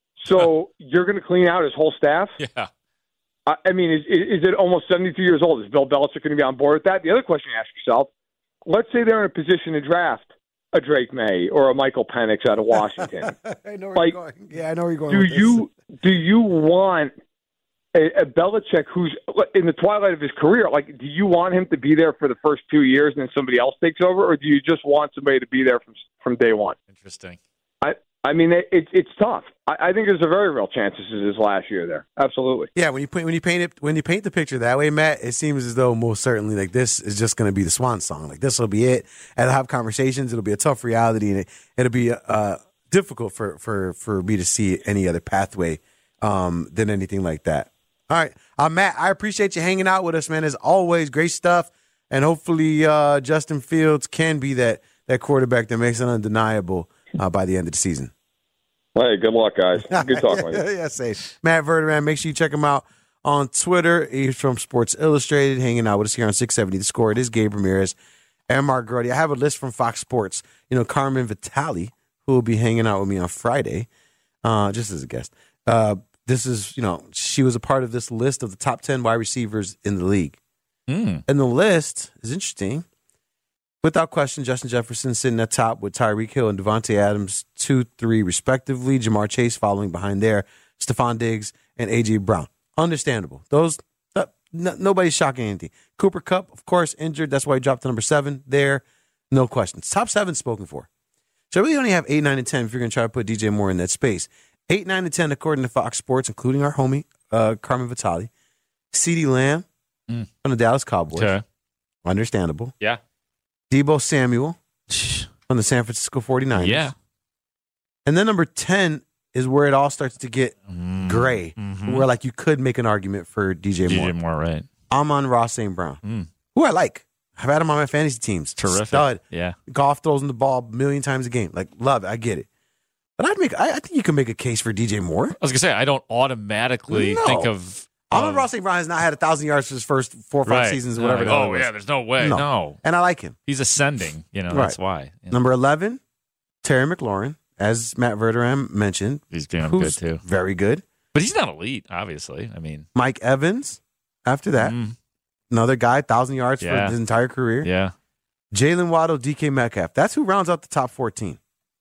So you're going to clean out his whole staff?
Yeah.
I mean, is, is it almost seventy-two years old? Is Bill Belichick going to be on board with that? The other question you ask yourself, let's say they're in a position to draft a Drake May or a Michael Penix out of Washington.
I know where
like,
you're going. Yeah, I know where you're going
do
with
you, Do you want a, a Belichick who's in the twilight of his career? Like, do you want him to be there for the first two years and then somebody else takes over? Or do you just want somebody to be there from from day one?
Interesting.
I I mean, it, it, it's tough. I, I think there's a very real chance this is his last year there. Absolutely.
Yeah, when you paint when you paint it when you paint the picture that way, Matt, it seems as though most certainly like this is just going to be the swan song. Like this will be it. And I'll have conversations. It'll be a tough reality, and it, it'll be uh, difficult for, for, for me to see any other pathway um, than anything like that. All right, uh, Matt, I appreciate you hanging out with us, man. As always, great stuff, and hopefully uh, Justin Fields can be that that quarterback that makes it undeniable uh, by the end of the season.
Hey, good luck, guys. Good talking with you.
Yeah, safe. Matt Verderam, make sure you check him out on Twitter. He's from Sports Illustrated, hanging out with us here on six seventy The Score. It is Gabe Ramirez and Mark Grote. I have a list from Fox Sports. You know, Carmen Vitale, who will be hanging out with me on Friday, uh, just as a guest. Uh, this is, you know, she was a part of this list of the top ten wide receivers in the league.
Mm.
And the list is interesting. Without question, Justin Jefferson sitting at top with Tyreek Hill and Devontae Adams, two, three, respectively. Jamar Chase following behind there. Stephon Diggs and A J. Brown. Understandable. Those, uh, n- nobody's shocking anything. Cooper Kupp, of course, injured. That's why he dropped to number seven there. No questions. Top seven spoken for. So I really only have eight, nine, and ten if you're going to try to put D J Moore in that space. eight, nine, and ten according to Fox Sports, including our homie, uh, Carmen Vitale. CeeDee Lamb
mm.
from the Dallas Cowboys.
Okay.
Understandable.
Yeah.
Deebo Samuel from the San Francisco forty-niners.
Yeah.
And then number ten is where it all starts to get
mm.
gray,
mm-hmm.
where like you could make an argument for D J Moore.
D J Moore, right.
Amon-Ra Saint Brown,
mm.
who I like. I've had him on my fantasy teams.
Terrific.
Stud.
Yeah.
Golf throws him the ball a million times a game. Like, love it. I get it. But I'd make. I, I think you can make a case for D J Moore.
I was going to say, I don't automatically
no.
think of...
Amon-Ra Saint Brown has not had a thousand yards for his first four or five
right.
seasons or whatever.
No, oh, yeah, there's no way. No. no.
And I like him.
He's ascending. You know,
right.
that's why. Yeah.
Number eleven, Terry McLaurin, as Matt Verderam mentioned.
He's doing
who's
good, too.
Very good.
But he's not elite, obviously. I mean...
Mike Evans, after that.
Mm.
Another guy, one thousand yards
yeah.
for his entire career.
Yeah.
Jalen Waddle, D K Metcalf. That's who rounds out the top fourteen.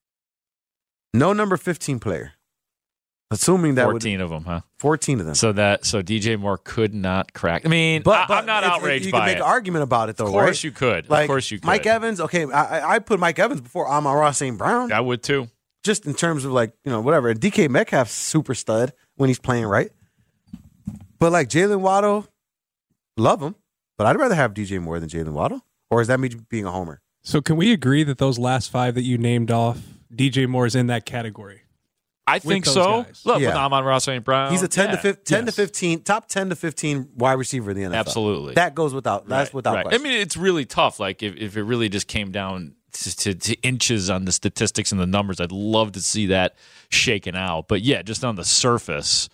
No number fifteen player. Assuming that
fourteen
would,
of them, huh?
fourteen of them.
So that so D J Moore could not crack. I mean,
but,
I,
but
I'm not
it's,
outraged
you
by
can make
it.
an argument about it, though,
Of course
right?
you could.
Like,
of course you could.
Mike Evans, okay, I, I put Mike Evans before Amon-Ra Saint Brown.
I would, too.
Just in terms of, like, you know, whatever. D K Metcalf's super stud when he's playing right. But, like, Jalen Waddle, love him. But I'd rather have D J Moore than Jalen Waddle. Or is that me being a homer?
So can we agree that those last five that you named off, D J Moore is in that category?
I think so.
Guys.
Look,
yeah.
with Amon-Ra Saint Brown.
He's a ten
yeah.
to fifteen, ten
yes.
to fifteen, top ten to fifteen wide receiver in the N F L.
Absolutely.
That goes without, that's
right,
without
right.
question.
I mean, it's really tough. Like, if, if it really just came down to, to, to inches on the statistics and the numbers, I'd love to see that shaken out. But, yeah, just on the surface,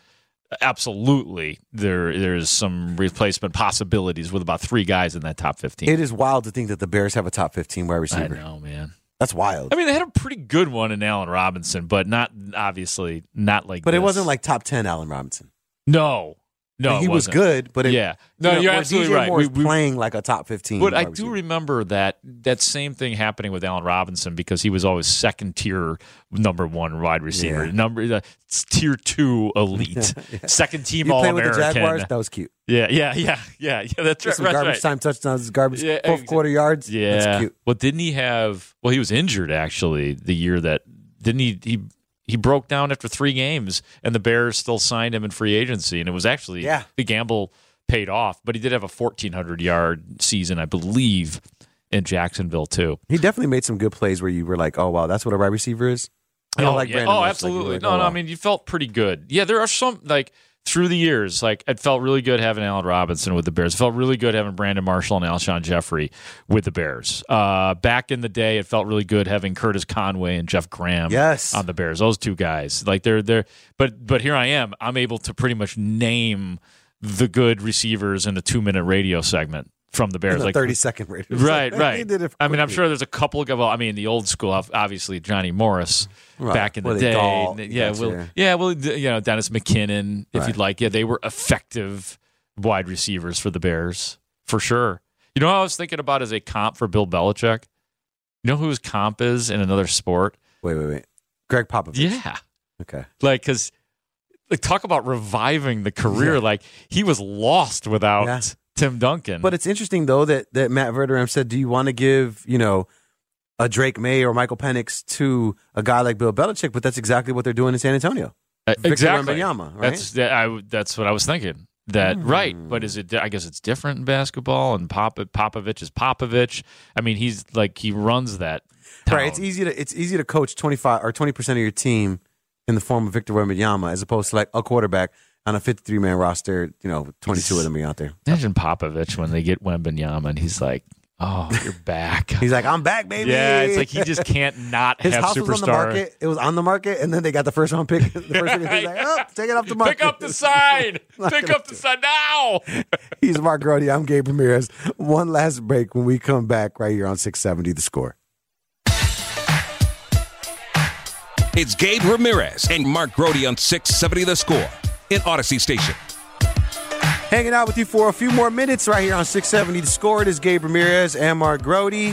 absolutely, there there's some replacement possibilities with about three guys in that top fifteen.
It is wild to think that the Bears have a top fifteen wide receiver.
I know, man.
That's wild.
I mean, they had a pretty good one in Allen Robinson, but not obviously not like.
But
this.
It wasn't like top ten Allen Robinson.
No, no,
I mean, he
it
was
wasn't.
good, but it,
yeah, no,
you know,
you're
where
absolutely
D J
right.
Moore is
We- we-
playing like a top fifteen.
But I
wide
do
receiver.
remember that that same thing happening with Allen Robinson because he was always second tier number one wide receiver,
Yeah.
number uh, tier two elite, second team
You
All
play with
American.
the Jaguars. That was cute.
Yeah, yeah, yeah, yeah, yeah. That's
Get
right.
some
That's
garbage
right.
time touchdowns, garbage
Yeah,
fourth
exa-
quarter yards.
Yeah.
That's cute.
Well, didn't he have? Well, he was injured actually the year that didn't he? He he broke down after three games, and the Bears still signed him in free agency, and it was actually
Yeah.
the gamble paid off. But he did have a fourteen hundred yard season, I believe, in Jacksonville too.
He definitely made some good plays where you were like, "Oh wow, that's what a wide receiver is." I don't
Oh,
like
yeah.
Brandon
oh
Rush, like,
absolutely.
you were like,
no,
oh,
no.
wow.
I mean, you felt pretty good. Yeah, there are some like through the years, like it felt really good having Allen Robinson with the Bears. It felt really good having Brandon Marshall and Alshon Jeffrey with the Bears. Uh, back in the day, it felt really good having Curtis Conway and Jeff Graham
Yes.
on the Bears. Those two guys, like they're they're. But but here I am. I'm able to pretty much name the good receivers in a two minute radio segment from the Bears,
In the
like
thirty second radio.
Right,
He
right.
did it
I mean, I'm
quickly.
sure there's a couple of, well, I mean, the old school, obviously Johnny Morris
Right.
back in the
Willie
day.
Gault,
yeah,
gotcha.
well, yeah, well, you know, Dennis McKinnon, if
Right.
you'd like. Yeah, they were effective wide receivers for the Bears, for sure. You know what I was thinking about as a comp for Bill Belichick? You know who his comp is in another sport?
Wait, wait, wait. Greg Popovich.
Yeah.
Okay.
Like, because, like, talk about reviving the career.
Yeah.
Like, he was lost without
Yeah.
Tim Duncan.
But it's interesting though that that Matt Verderame said, "Do you want to give you know a Drake May or Michael Penix to a guy like Bill Belichick?" But that's exactly what they're doing in San Antonio.
Uh,
Victor
exactly.
Wembanyama, right?
That's that, I, that's what I was thinking. That
Mm.
right, but is it? I guess it's different in basketball. And Pop, Popovich is Popovich. I mean, he's like he runs that. Town.
Right. It's easy to it's easy to coach twenty five or twenty percent of your team in the form of Victor Wembanyama as opposed to like a quarterback on a fifty three man roster. You know, twenty two of them being out there.
Imagine Popovich when they get Wembanyama and he's like, "Oh, you're back."
He's like, "I'm back, baby."
Yeah, it's like he just can't not
His
have
house
superstar.
was on the market. It was on the market, and then they got the first round pick. The first pick, he's like, "Oh, take it off the market."
Pick up the sign. Pick up the sign now.
He's Mark Grody. I'm Gabe Ramirez. One last break when we come back right here on six seventy The Score.
It's Gabe Ramirez and Mark Grody on six seventy The Score in Odyssey Station.
Hanging out with you for a few more minutes right here on six seventy The Score. It is Gabe Ramirez and Mark Grody.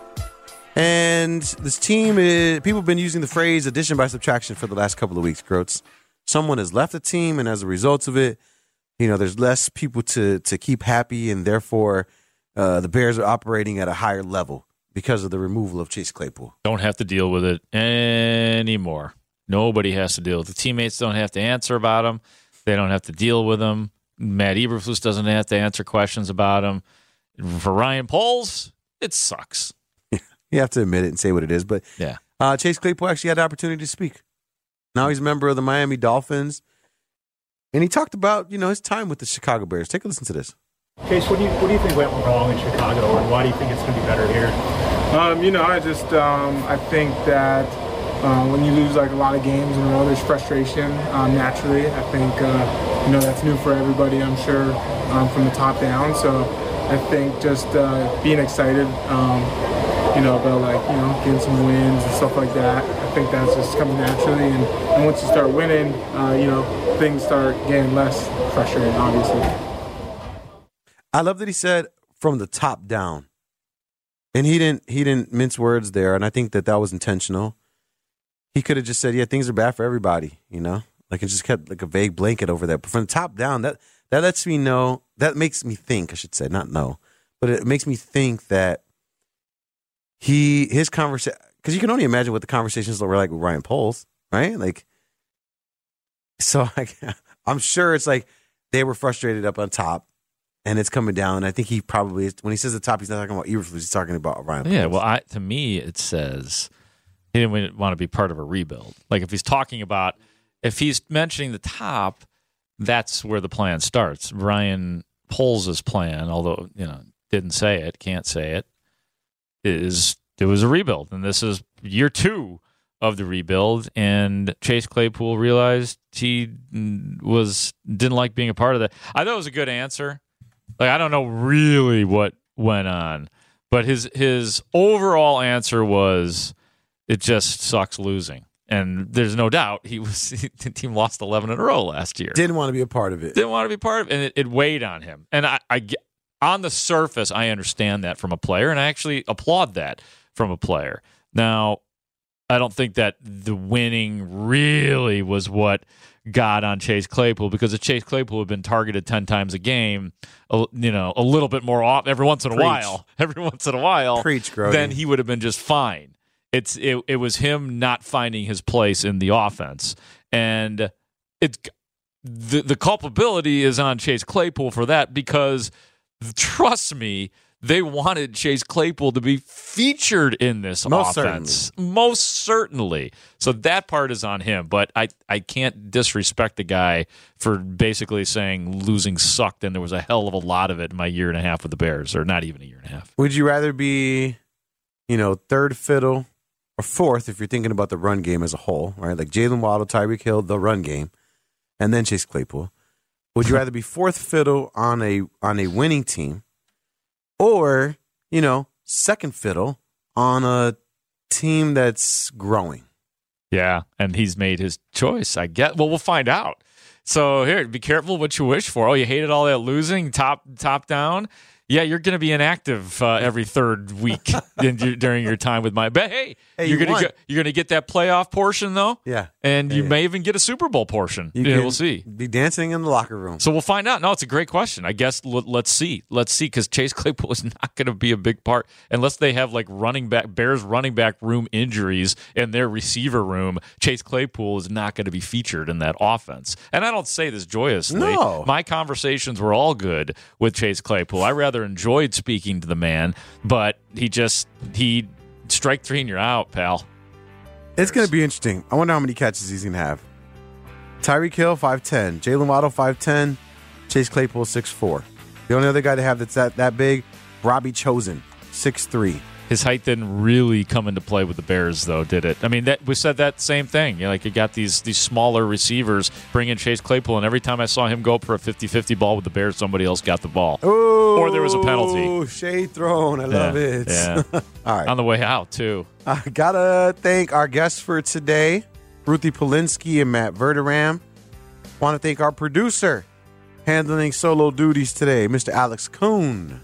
And this team, is, people have been using the phrase addition by subtraction for the last couple of weeks, Groats. Someone has left the team, and as a result of it, you know, there's less people to, to keep happy, and therefore uh, the Bears are operating at a higher level because of the removal of Chase Claypool.
Don't have to deal with it anymore. Nobody has to deal with it. The teammates don't have to answer about them. They don't have to deal with them. Matt Eberflus doesn't have to answer questions about him. For Ryan Poles, it sucks.
You have to admit it and say what it is. But
Yeah.
uh, Chase Claypool actually had the opportunity to speak. Now he's a member of the Miami Dolphins. And he talked about, you know, his time with the Chicago Bears. Take a listen to this.
Chase, what do you what do you think went wrong in Chicago, and why do you think it's going to be better here?
Um, you know, I just um, I think that uh, when you lose like a lot of games in a row, there's frustration um, naturally. I think uh, you know that's new for everybody, I'm sure, um, from the top down. So I think just uh, being excited, um, you know, about like you know getting some wins and stuff like that. I think that's just coming naturally, and, and once you start winning, uh, you know, things start getting less frustrating, obviously.
I love that he said from the top down. And he didn't he didn't mince words there, and I think that that was intentional. He could have just said, yeah, things are bad for everybody, you know? Like it just kept like a vague blanket over that. But from the top down, that that lets me know, that makes me think, I should say, not know, but it makes me think that he, his conversation, because you can only imagine what the conversations were like with Ryan Poles, right? Like, so I, I'm sure it's like they were frustrated up on top. And it's coming down. I think he probably is, when he says the top, he's not talking about Eberflus. He's talking about Ryan.
Yeah,
Poles.
well, I, to me, it says he didn't want to be part of a rebuild. Like if he's talking about, if he's mentioning the top, that's where the plan starts. Ryan Poles' plan, although you know didn't say it, can't say it, is it was a rebuild, and this is year two of the rebuild, and Chase Claypool realized he was didn't like being a part of that. I thought it was a good answer. Like, I don't know really what went on, but his his overall answer was, it just sucks losing. And there's no doubt he was the team lost eleven in a row last year.
Didn't want to be a part of it.
Didn't want to be part of it, and it, it weighed on him. And I, I on the surface, I understand that from a player, and I actually applaud that from a player. Now, I don't think that the winning really was what got on Chase Claypool, because if Chase Claypool had been targeted ten times a game, a, you know, a little bit more off every once in a
Preach.
while, every once in a while,
Preach, Grody.
then he would have been just fine. It's it, it was him not finding his place in the offense, and it's the the culpability is on Chase Claypool for that, because trust me, they wanted Chase Claypool to be featured in this
Most
offense.
certainly.
Most certainly. So that part is on him, but I, I can't disrespect the guy for basically saying losing sucked, and there was a hell of a lot of it in my year and a half with the Bears, or not even a year and a half.
Would you rather be, you know, third fiddle or fourth if you're thinking about the run game as a whole, right? Like Jalen Waddle, Tyreek Hill, the run game, and then Chase Claypool. Would you rather be fourth fiddle on a on a winning team, or, you know, second fiddle on a team that's growing?
Yeah, and he's made his choice, I guess. Well, we'll find out. So here, be careful what you wish for. Oh, you hated all that losing, top top down? Yeah, you're going to be inactive uh, every third week in your, during your time with my. But hey,
Hey,
you're
you
going
won.
to you're going to get that playoff portion though.
Yeah,
and
Yeah,
you
yeah.
may even get a Super Bowl portion.
You
yeah,
can
we'll see.
Be dancing in the locker room.
So we'll find out. No, it's a great question. I guess l- let's see. Let's see, because Chase Claypool is not going to be a big part unless they have like running back Bears running back room injuries in their receiver room. Chase Claypool is not going to be featured in that offense. And I don't say this joyously.
No.
My conversations were all good with Chase Claypool. I rather enjoyed speaking to the man, but he just he strike three and you're out, pal.
It's going to be interesting. I wonder how many catches he's going to have. Tyreek Hill, five ten. Jalen Waddle, five ten. Chase Claypool, six four. The only other guy to have that's that, that big, Robbie Chosen, six three.
His height didn't really come into play with the Bears, though, did it? I mean, that we said that same thing. You know, like you got these these smaller receivers bring in Chase Claypool, and every time I saw him go up for a fifty-fifty ball with the Bears, somebody else got the ball.
Ooh,
or there was a penalty.
Oh, shade thrown. I love
Yeah,
it.
Yeah.
All right.
On the way out, too.
I gotta thank our guests for today, Ruthie Polinsky and Matt Verderam. Want to thank our producer, handling solo duties today, Mister Alex Kuhn.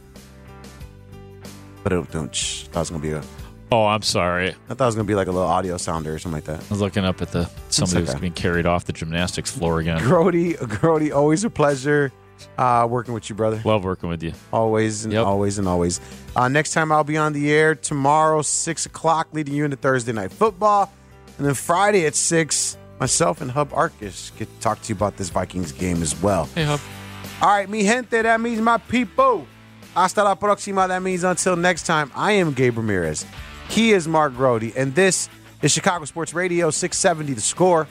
But don't, don't shh. I thought it was gonna be a.
Oh, I'm sorry.
I thought it was gonna be like a little audio sounder or something like that.
I was looking up at the somebody
okay.
was being carried off the gymnastics floor again.
Grody, Grody, always a pleasure uh, working with you, brother.
Love working with you.
Always and
Yep.
always and always. Uh, next time I'll be on the air tomorrow, six o'clock, leading you into Thursday Night Football. And then Friday at six, myself and Hub Arcus get to talk to you about this Vikings game as well.
Hey, Hub.
All right, mi gente, that means my people. Hasta la próxima, that means until next time. I am Gabe Ramirez. He is Mark Grody. And this is Chicago Sports Radio, six seventy The Score.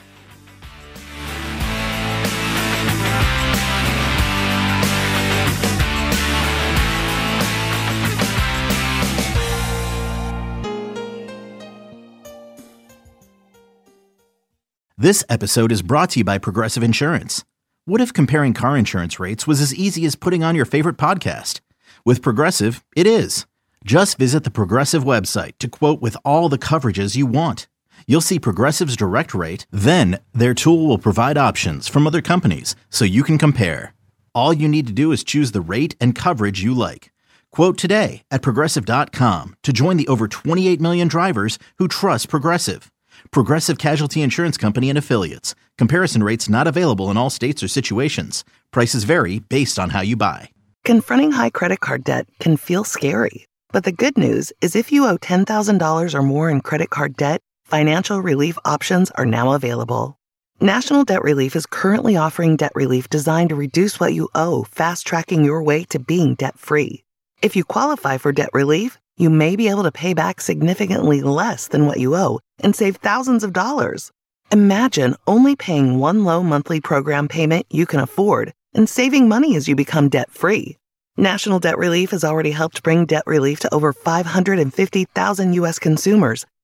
This episode is brought to you by Progressive Insurance. What if comparing car insurance rates was as easy as putting on your favorite podcast? With Progressive, it is. Just visit the Progressive website to quote with all the coverages you want. You'll see Progressive's direct rate, then their tool will provide options from other companies so you can compare. All you need to do is choose the rate and coverage you like. Quote today at Progressive dot com to join the over twenty-eight million drivers who trust Progressive. Progressive Casualty Insurance Company and Affiliates. Comparison rates not available in all states or situations. Prices vary based on how you buy.
Confronting high credit card debt can feel scary. But the good news is if you owe ten thousand dollars or more in credit card debt, financial relief options are now available. National Debt Relief is currently offering debt relief designed to reduce what you owe, fast-tracking your way to being debt-free. If you qualify for debt relief, you may be able to pay back significantly less than what you owe and save thousands of dollars. Imagine only paying one low monthly program payment you can afford and saving money as you become debt-free. National Debt Relief has already helped bring debt relief to over five hundred fifty thousand U S consumers,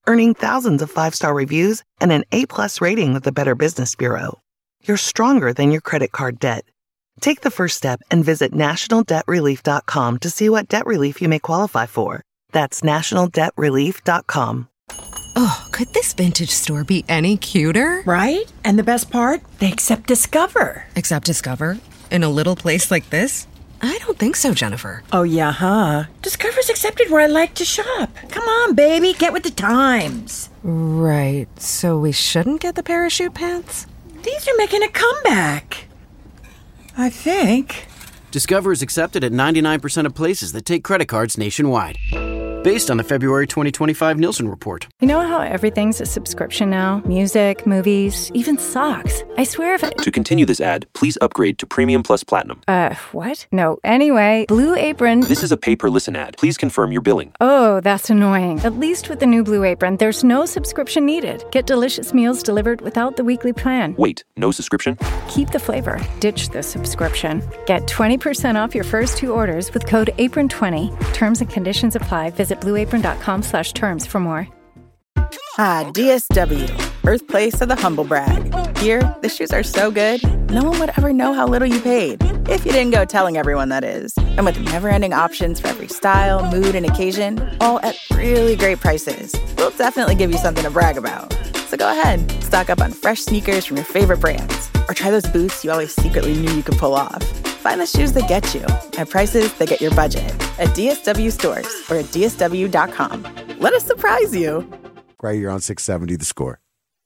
earning thousands of five-star reviews and an A plus rating with the Better Business Bureau. You're stronger than your credit card debt. Take the first step and visit national debt relief dot com to see what debt relief you may qualify for. That's national debt relief dot com.
Oh, could this vintage store be any cuter?
Right? And the best part? They accept Discover.
Accept Discover? In a little place like this? I don't think so, Jennifer.
Oh, yeah, huh? Discover's accepted where I like to shop. Come on, baby, get with the times.
Right, so we shouldn't get the parachute pants?
These are making a comeback. I think.
Discover is accepted at ninety-nine percent of places that take credit cards nationwide. Based on the February twenty twenty-five Nielsen report.
You know how everything's a subscription now? Music, movies, even socks. I swear if I...
To continue this ad, please upgrade to Premium Plus Platinum.
Uh, what? No. Anyway, Blue Apron...
This is a pay-per-listen ad. Please confirm your billing.
Oh, that's annoying. At least with the new Blue Apron, there's no subscription needed. Get delicious meals delivered without the weekly plan.
Wait, no subscription?
Keep the flavor. Ditch the subscription. Get twenty percent off your first two orders with code apron twenty. Terms and conditions apply. Visit blue apron dot com slash terms for more.
Ah, D S W, birthplace of the humble brag. Here, the shoes are so good, no one would ever know how little you paid. If you didn't go telling everyone, that is. And with never-ending options for every style, mood, and occasion, all at really great prices, we'll definitely give you something to brag about. So go ahead, stock up on fresh sneakers from your favorite brands, or try those boots you always secretly knew you could pull off. Find the shoes that get you at prices that get your budget at D S W stores or at D S W dot com. Let us surprise you.
Right here on six seventy The Score.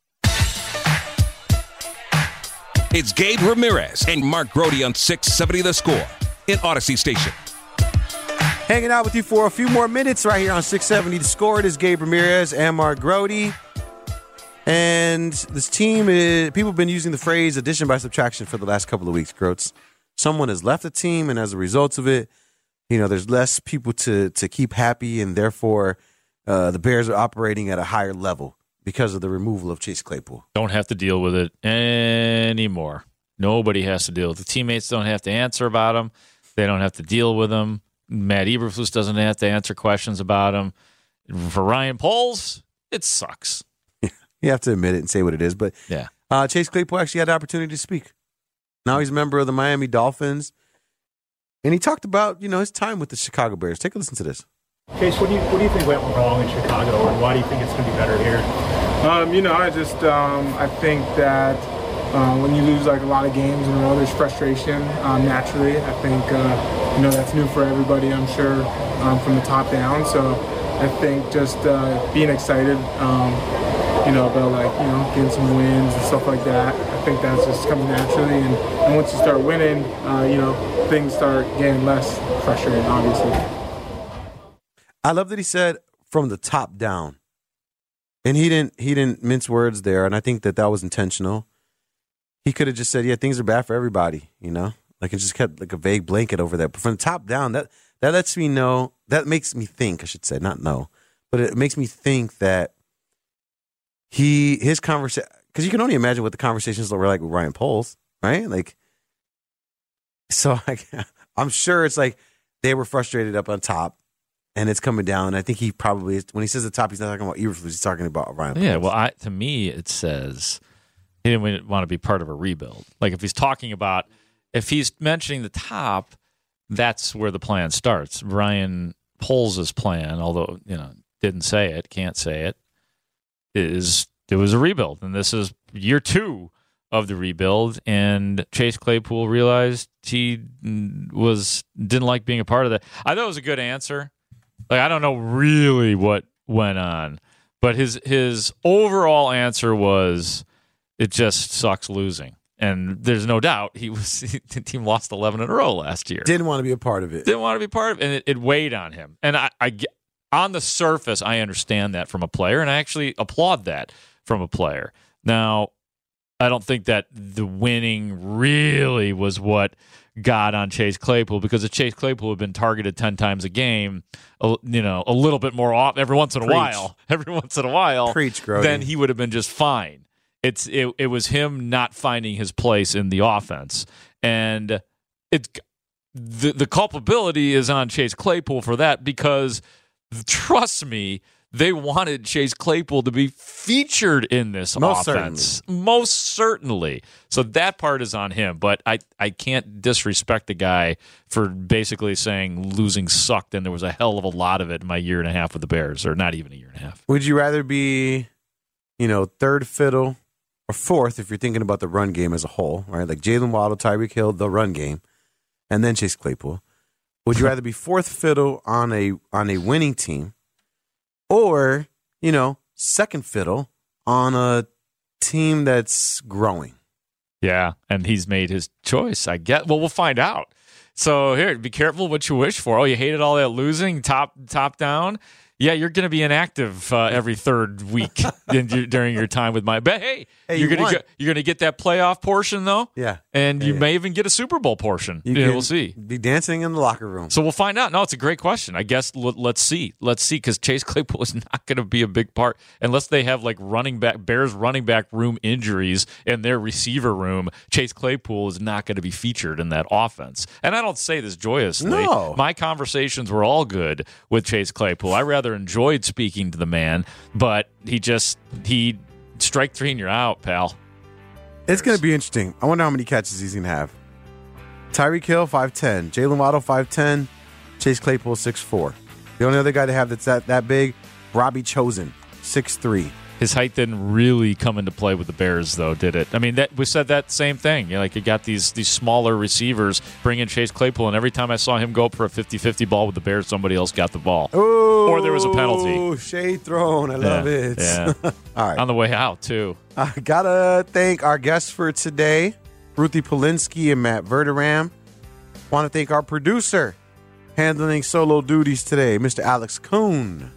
It's Gabe Ramirez and Mark Grody on six seventy The Score in Odyssey Station.
Hanging out with you for a few more minutes right here on six seventy The Score. It is Gabe Ramirez and Mark Grody. And this team, is, people have been using the phrase addition by subtraction for the last couple of weeks, Groats. Someone has left the team, and as a result of it, you know, there's less people to to keep happy, and therefore uh, the Bears are operating at a higher level because of the removal of Chase Claypool.
Don't have to deal with it anymore. Nobody has to deal with it. The teammates don't have to answer about him. They don't have to deal with him. Matt Eberflus doesn't have to answer questions about him. For Ryan Poles, it sucks.
You have to admit it and say what it is. But
yeah,
uh, Chase Claypool actually had the opportunity to speak. Now he's a member of the Miami Dolphins. And he talked about, you know, his time with the Chicago Bears. Take a listen to this.
Case, what do you what do you think went wrong in Chicago, and why do you think it's going to be better here?
Um, you know, I just um, I think that uh, when you lose like a lot of games in a row, there's frustration um, naturally. I think uh, you know that's new for everybody, I'm sure, um, from the top down. So I think just uh, being excited, um, you know, about like you know getting some wins and stuff like that. I think that's just coming naturally, and, and once you start winning, uh, you know, things start getting less frustrating, obviously.
I love that he said from the top down, and he didn't he didn't mince words there, and I think that that was intentional. He could have just said, "Yeah, things are bad for everybody," you know, like it just kept like a vague blanket over that. But from the top down, that that lets me know, that makes me think, I should say, not know, but it makes me think that he his conversation, because you can only imagine what the conversations were like with Ryan Poles, right? Like, so I, I'm sure it's like they were frustrated up on top. And it's coming down. I think he probably, when he says the top, he's not talking about Eberflus. He's talking about Ryan Poles.
Yeah, well, I, to me, it says he didn't want to be part of a rebuild. Like if he's talking about, if he's mentioning the top, that's where the plan starts. Ryan Poles' plan, although you know didn't say it, can't say it, is it was a rebuild, and this is year two of the rebuild. And Chase Claypool realized he was didn't like being a part of that. I thought it was a good answer. Like, I don't know really what went on, but his his overall answer was, it just sucks losing. And there's no doubt he was the team lost eleven in a row last year.
Didn't want to be a part of it.
Didn't want to be a part of it, and it, it weighed on him. And I, I on the surface, I understand that from a player, and I actually applaud that from a player. Now, I don't think that the winning really was what got on Chase Claypool, because if Chase Claypool had been targeted ten times a game, you know, a little bit more off every once in a
Preach.
while, every once in a while,
Preach, Grody.
then he would have been just fine. It's it, it was him not finding his place in the offense, and it's the the culpability is on Chase Claypool for that, because trust me, they wanted Chase Claypool to be featured in this
Most
offense.
certainly.
Most certainly. So that part is on him. But I, I can't disrespect the guy for basically saying losing sucked, and there was a hell of a lot of it in my year and a half with the Bears, or not even a year and a half.
Would you rather be, you know, third fiddle or fourth if you're thinking about the run game as a whole, right? Like Jalen Waddle, Tyreek Hill, the run game, and then Chase Claypool. Would you rather be fourth fiddle on a on a winning team, or, you know, second fiddle on a team that's growing?
Yeah, and he's made his choice, I guess. Well, we'll find out. So here, be careful what you wish for. Oh, you hated all that losing, top top down? Yeah, you're going to be inactive uh, every third week in, during your time with my. But hey,
Hey,
you're
you
going
won.
to you're going to get that playoff portion though.
Yeah,
and
Yeah,
you
yeah.
may even get a Super Bowl portion.
You
Yeah,
can
we'll see.
Be dancing in the locker room.
So we'll find out. No, it's a great question. I guess let, let's see. Let's see, because Chase Claypool is not going to be a big part unless they have like running back Bears running back room injuries in their receiver room. Chase Claypool is not going to be featured in that offense. And I don't say this joyously.
No.
My conversations were all good with Chase Claypool. I rather enjoyed speaking to the man, but he just he strike three and you're out, pal.
It's going to be interesting. I wonder how many catches he's going to have. Tyreek Hill, five ten. Jalen Waddle, five ten. Chase Claypool, six four. The only other guy to have that's that, that big, Robbie Chosen, six three.
His height didn't really come into play with the Bears, though, did it? I mean, that we said that same thing. You know, like you got these these smaller receivers, bring in Chase Claypool, and every time I saw him go up for a fifty-fifty ball with the Bears, somebody else got the ball.
Ooh,
or there was a penalty.
Oh, shade thrown. I love
Yeah,
it.
yeah.
All right.
On the way out, too.
I got to thank our guests for today, Ruthie Polinsky and Matt Verderam. Want to thank our producer, handling solo duties today, Mister Alex Kuhn.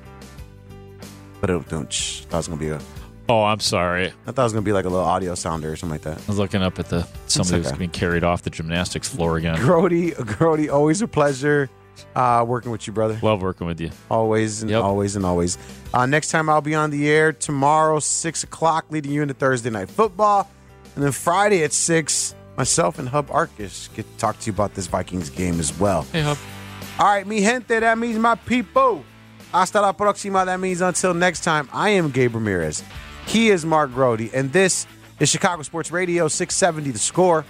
But don't, don't shh. I thought it was going to be a...
Oh, I'm sorry.
I thought it was going to be like a little audio sounder or something like that.
I was looking up at the somebody
okay.
was being carried off the gymnastics floor again.
Grody, Grody, always a pleasure uh, working with you, brother.
Love working with you.
Always and
Yep.
always and always. Uh, next time I'll be on the air tomorrow, six o'clock, leading you into Thursday Night Football. And then Friday at six, myself and Hub Arkish get to talk to you about this Vikings game as well.
Hey, Hub.
All right, mi gente, that means my people. Hasta la próxima, that means until next time. I am Gabe Ramirez. He is Mark Grody, and this is Chicago Sports Radio, six seventy The Score.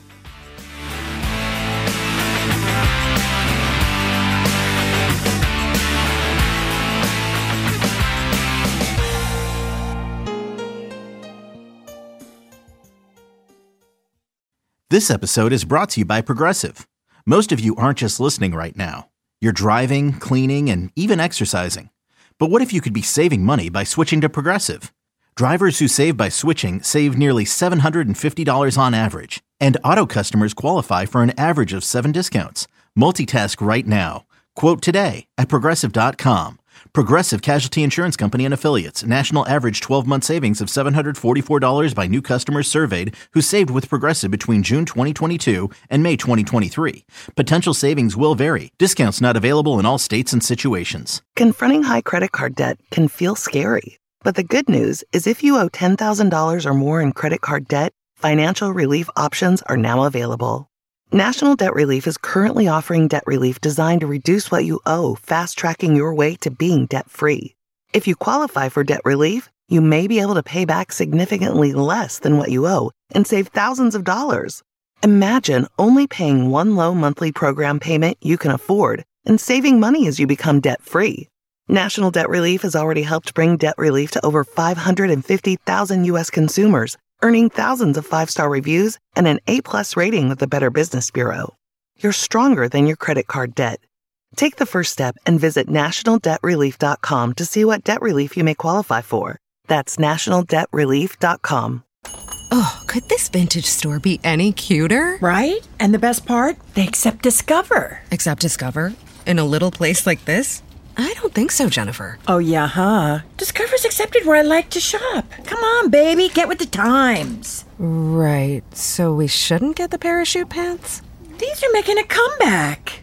This episode is brought to you by Progressive. Most of you aren't just listening right now. You're driving, cleaning, and even exercising. But what if you could be saving money by switching to Progressive? Drivers who save by switching save nearly seven hundred fifty dollars on average. And auto customers qualify for an average of seven discounts. Multitask right now. Quote today at Progressive dot com. Progressive Casualty Insurance Company and Affiliates. National average twelve-month savings of seven hundred forty-four dollars by new customers surveyed who saved with Progressive between June twenty twenty-two and May twenty twenty-three. Potential savings will vary. Discounts not available in all states and situations.
Confronting high credit card debt can feel scary. But the good news is if you owe ten thousand dollars or more in credit card debt, financial relief options are now available. National Debt Relief is currently offering debt relief designed to reduce what you owe, fast-tracking your way to being debt-free. If you qualify for debt relief, you may be able to pay back significantly less than what you owe and save thousands of dollars. Imagine only paying one low monthly program payment you can afford and saving money as you become debt-free. National Debt Relief has already helped bring debt relief to over five hundred fifty thousand U S consumers, earning thousands of five-star reviews and an A-plus rating with the Better Business Bureau. You're stronger than your credit card debt. Take the first step and visit national debt relief dot com to see what debt relief you may qualify for. That's national debt relief dot com.
Oh, could this vintage store be any cuter?
Right? And the best part? They accept Discover.
Accept Discover? In a little place like this? I don't think so, Jennifer.
Oh, yeah, huh? Discover's accepted where I like to shop. Come on, baby, get with the times.
Right, so we shouldn't get the parachute pants?
These are making a comeback.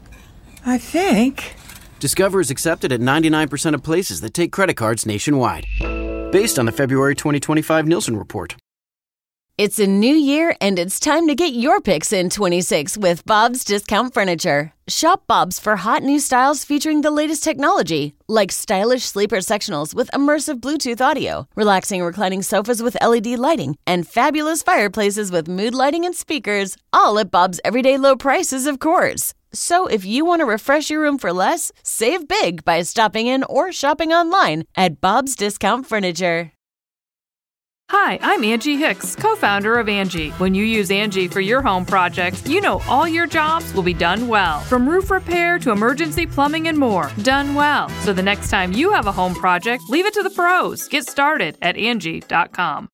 I think.
Discover is accepted at ninety-nine percent of places that take credit cards nationwide. Based on the February twenty twenty-five Nielsen report.
It's a new year, and it's time to get your picks in twenty-six with Bob's Discount Furniture. Shop Bob's for hot new styles featuring the latest technology, like stylish sleeper sectionals with immersive Bluetooth audio, relaxing reclining sofas with L E D lighting, and fabulous fireplaces with mood lighting and speakers, all at Bob's everyday low prices, of course. So if you want to refresh your room for less, save big by stopping in or shopping online at Bob's Discount Furniture.
Hi, I'm Angie Hicks, co-founder of Angie. When you use Angie for your home projects, you know all your jobs will be done well. From roof repair to emergency plumbing and more, done well. So the next time you have a home project, leave it to the pros. Get started at Angie dot com.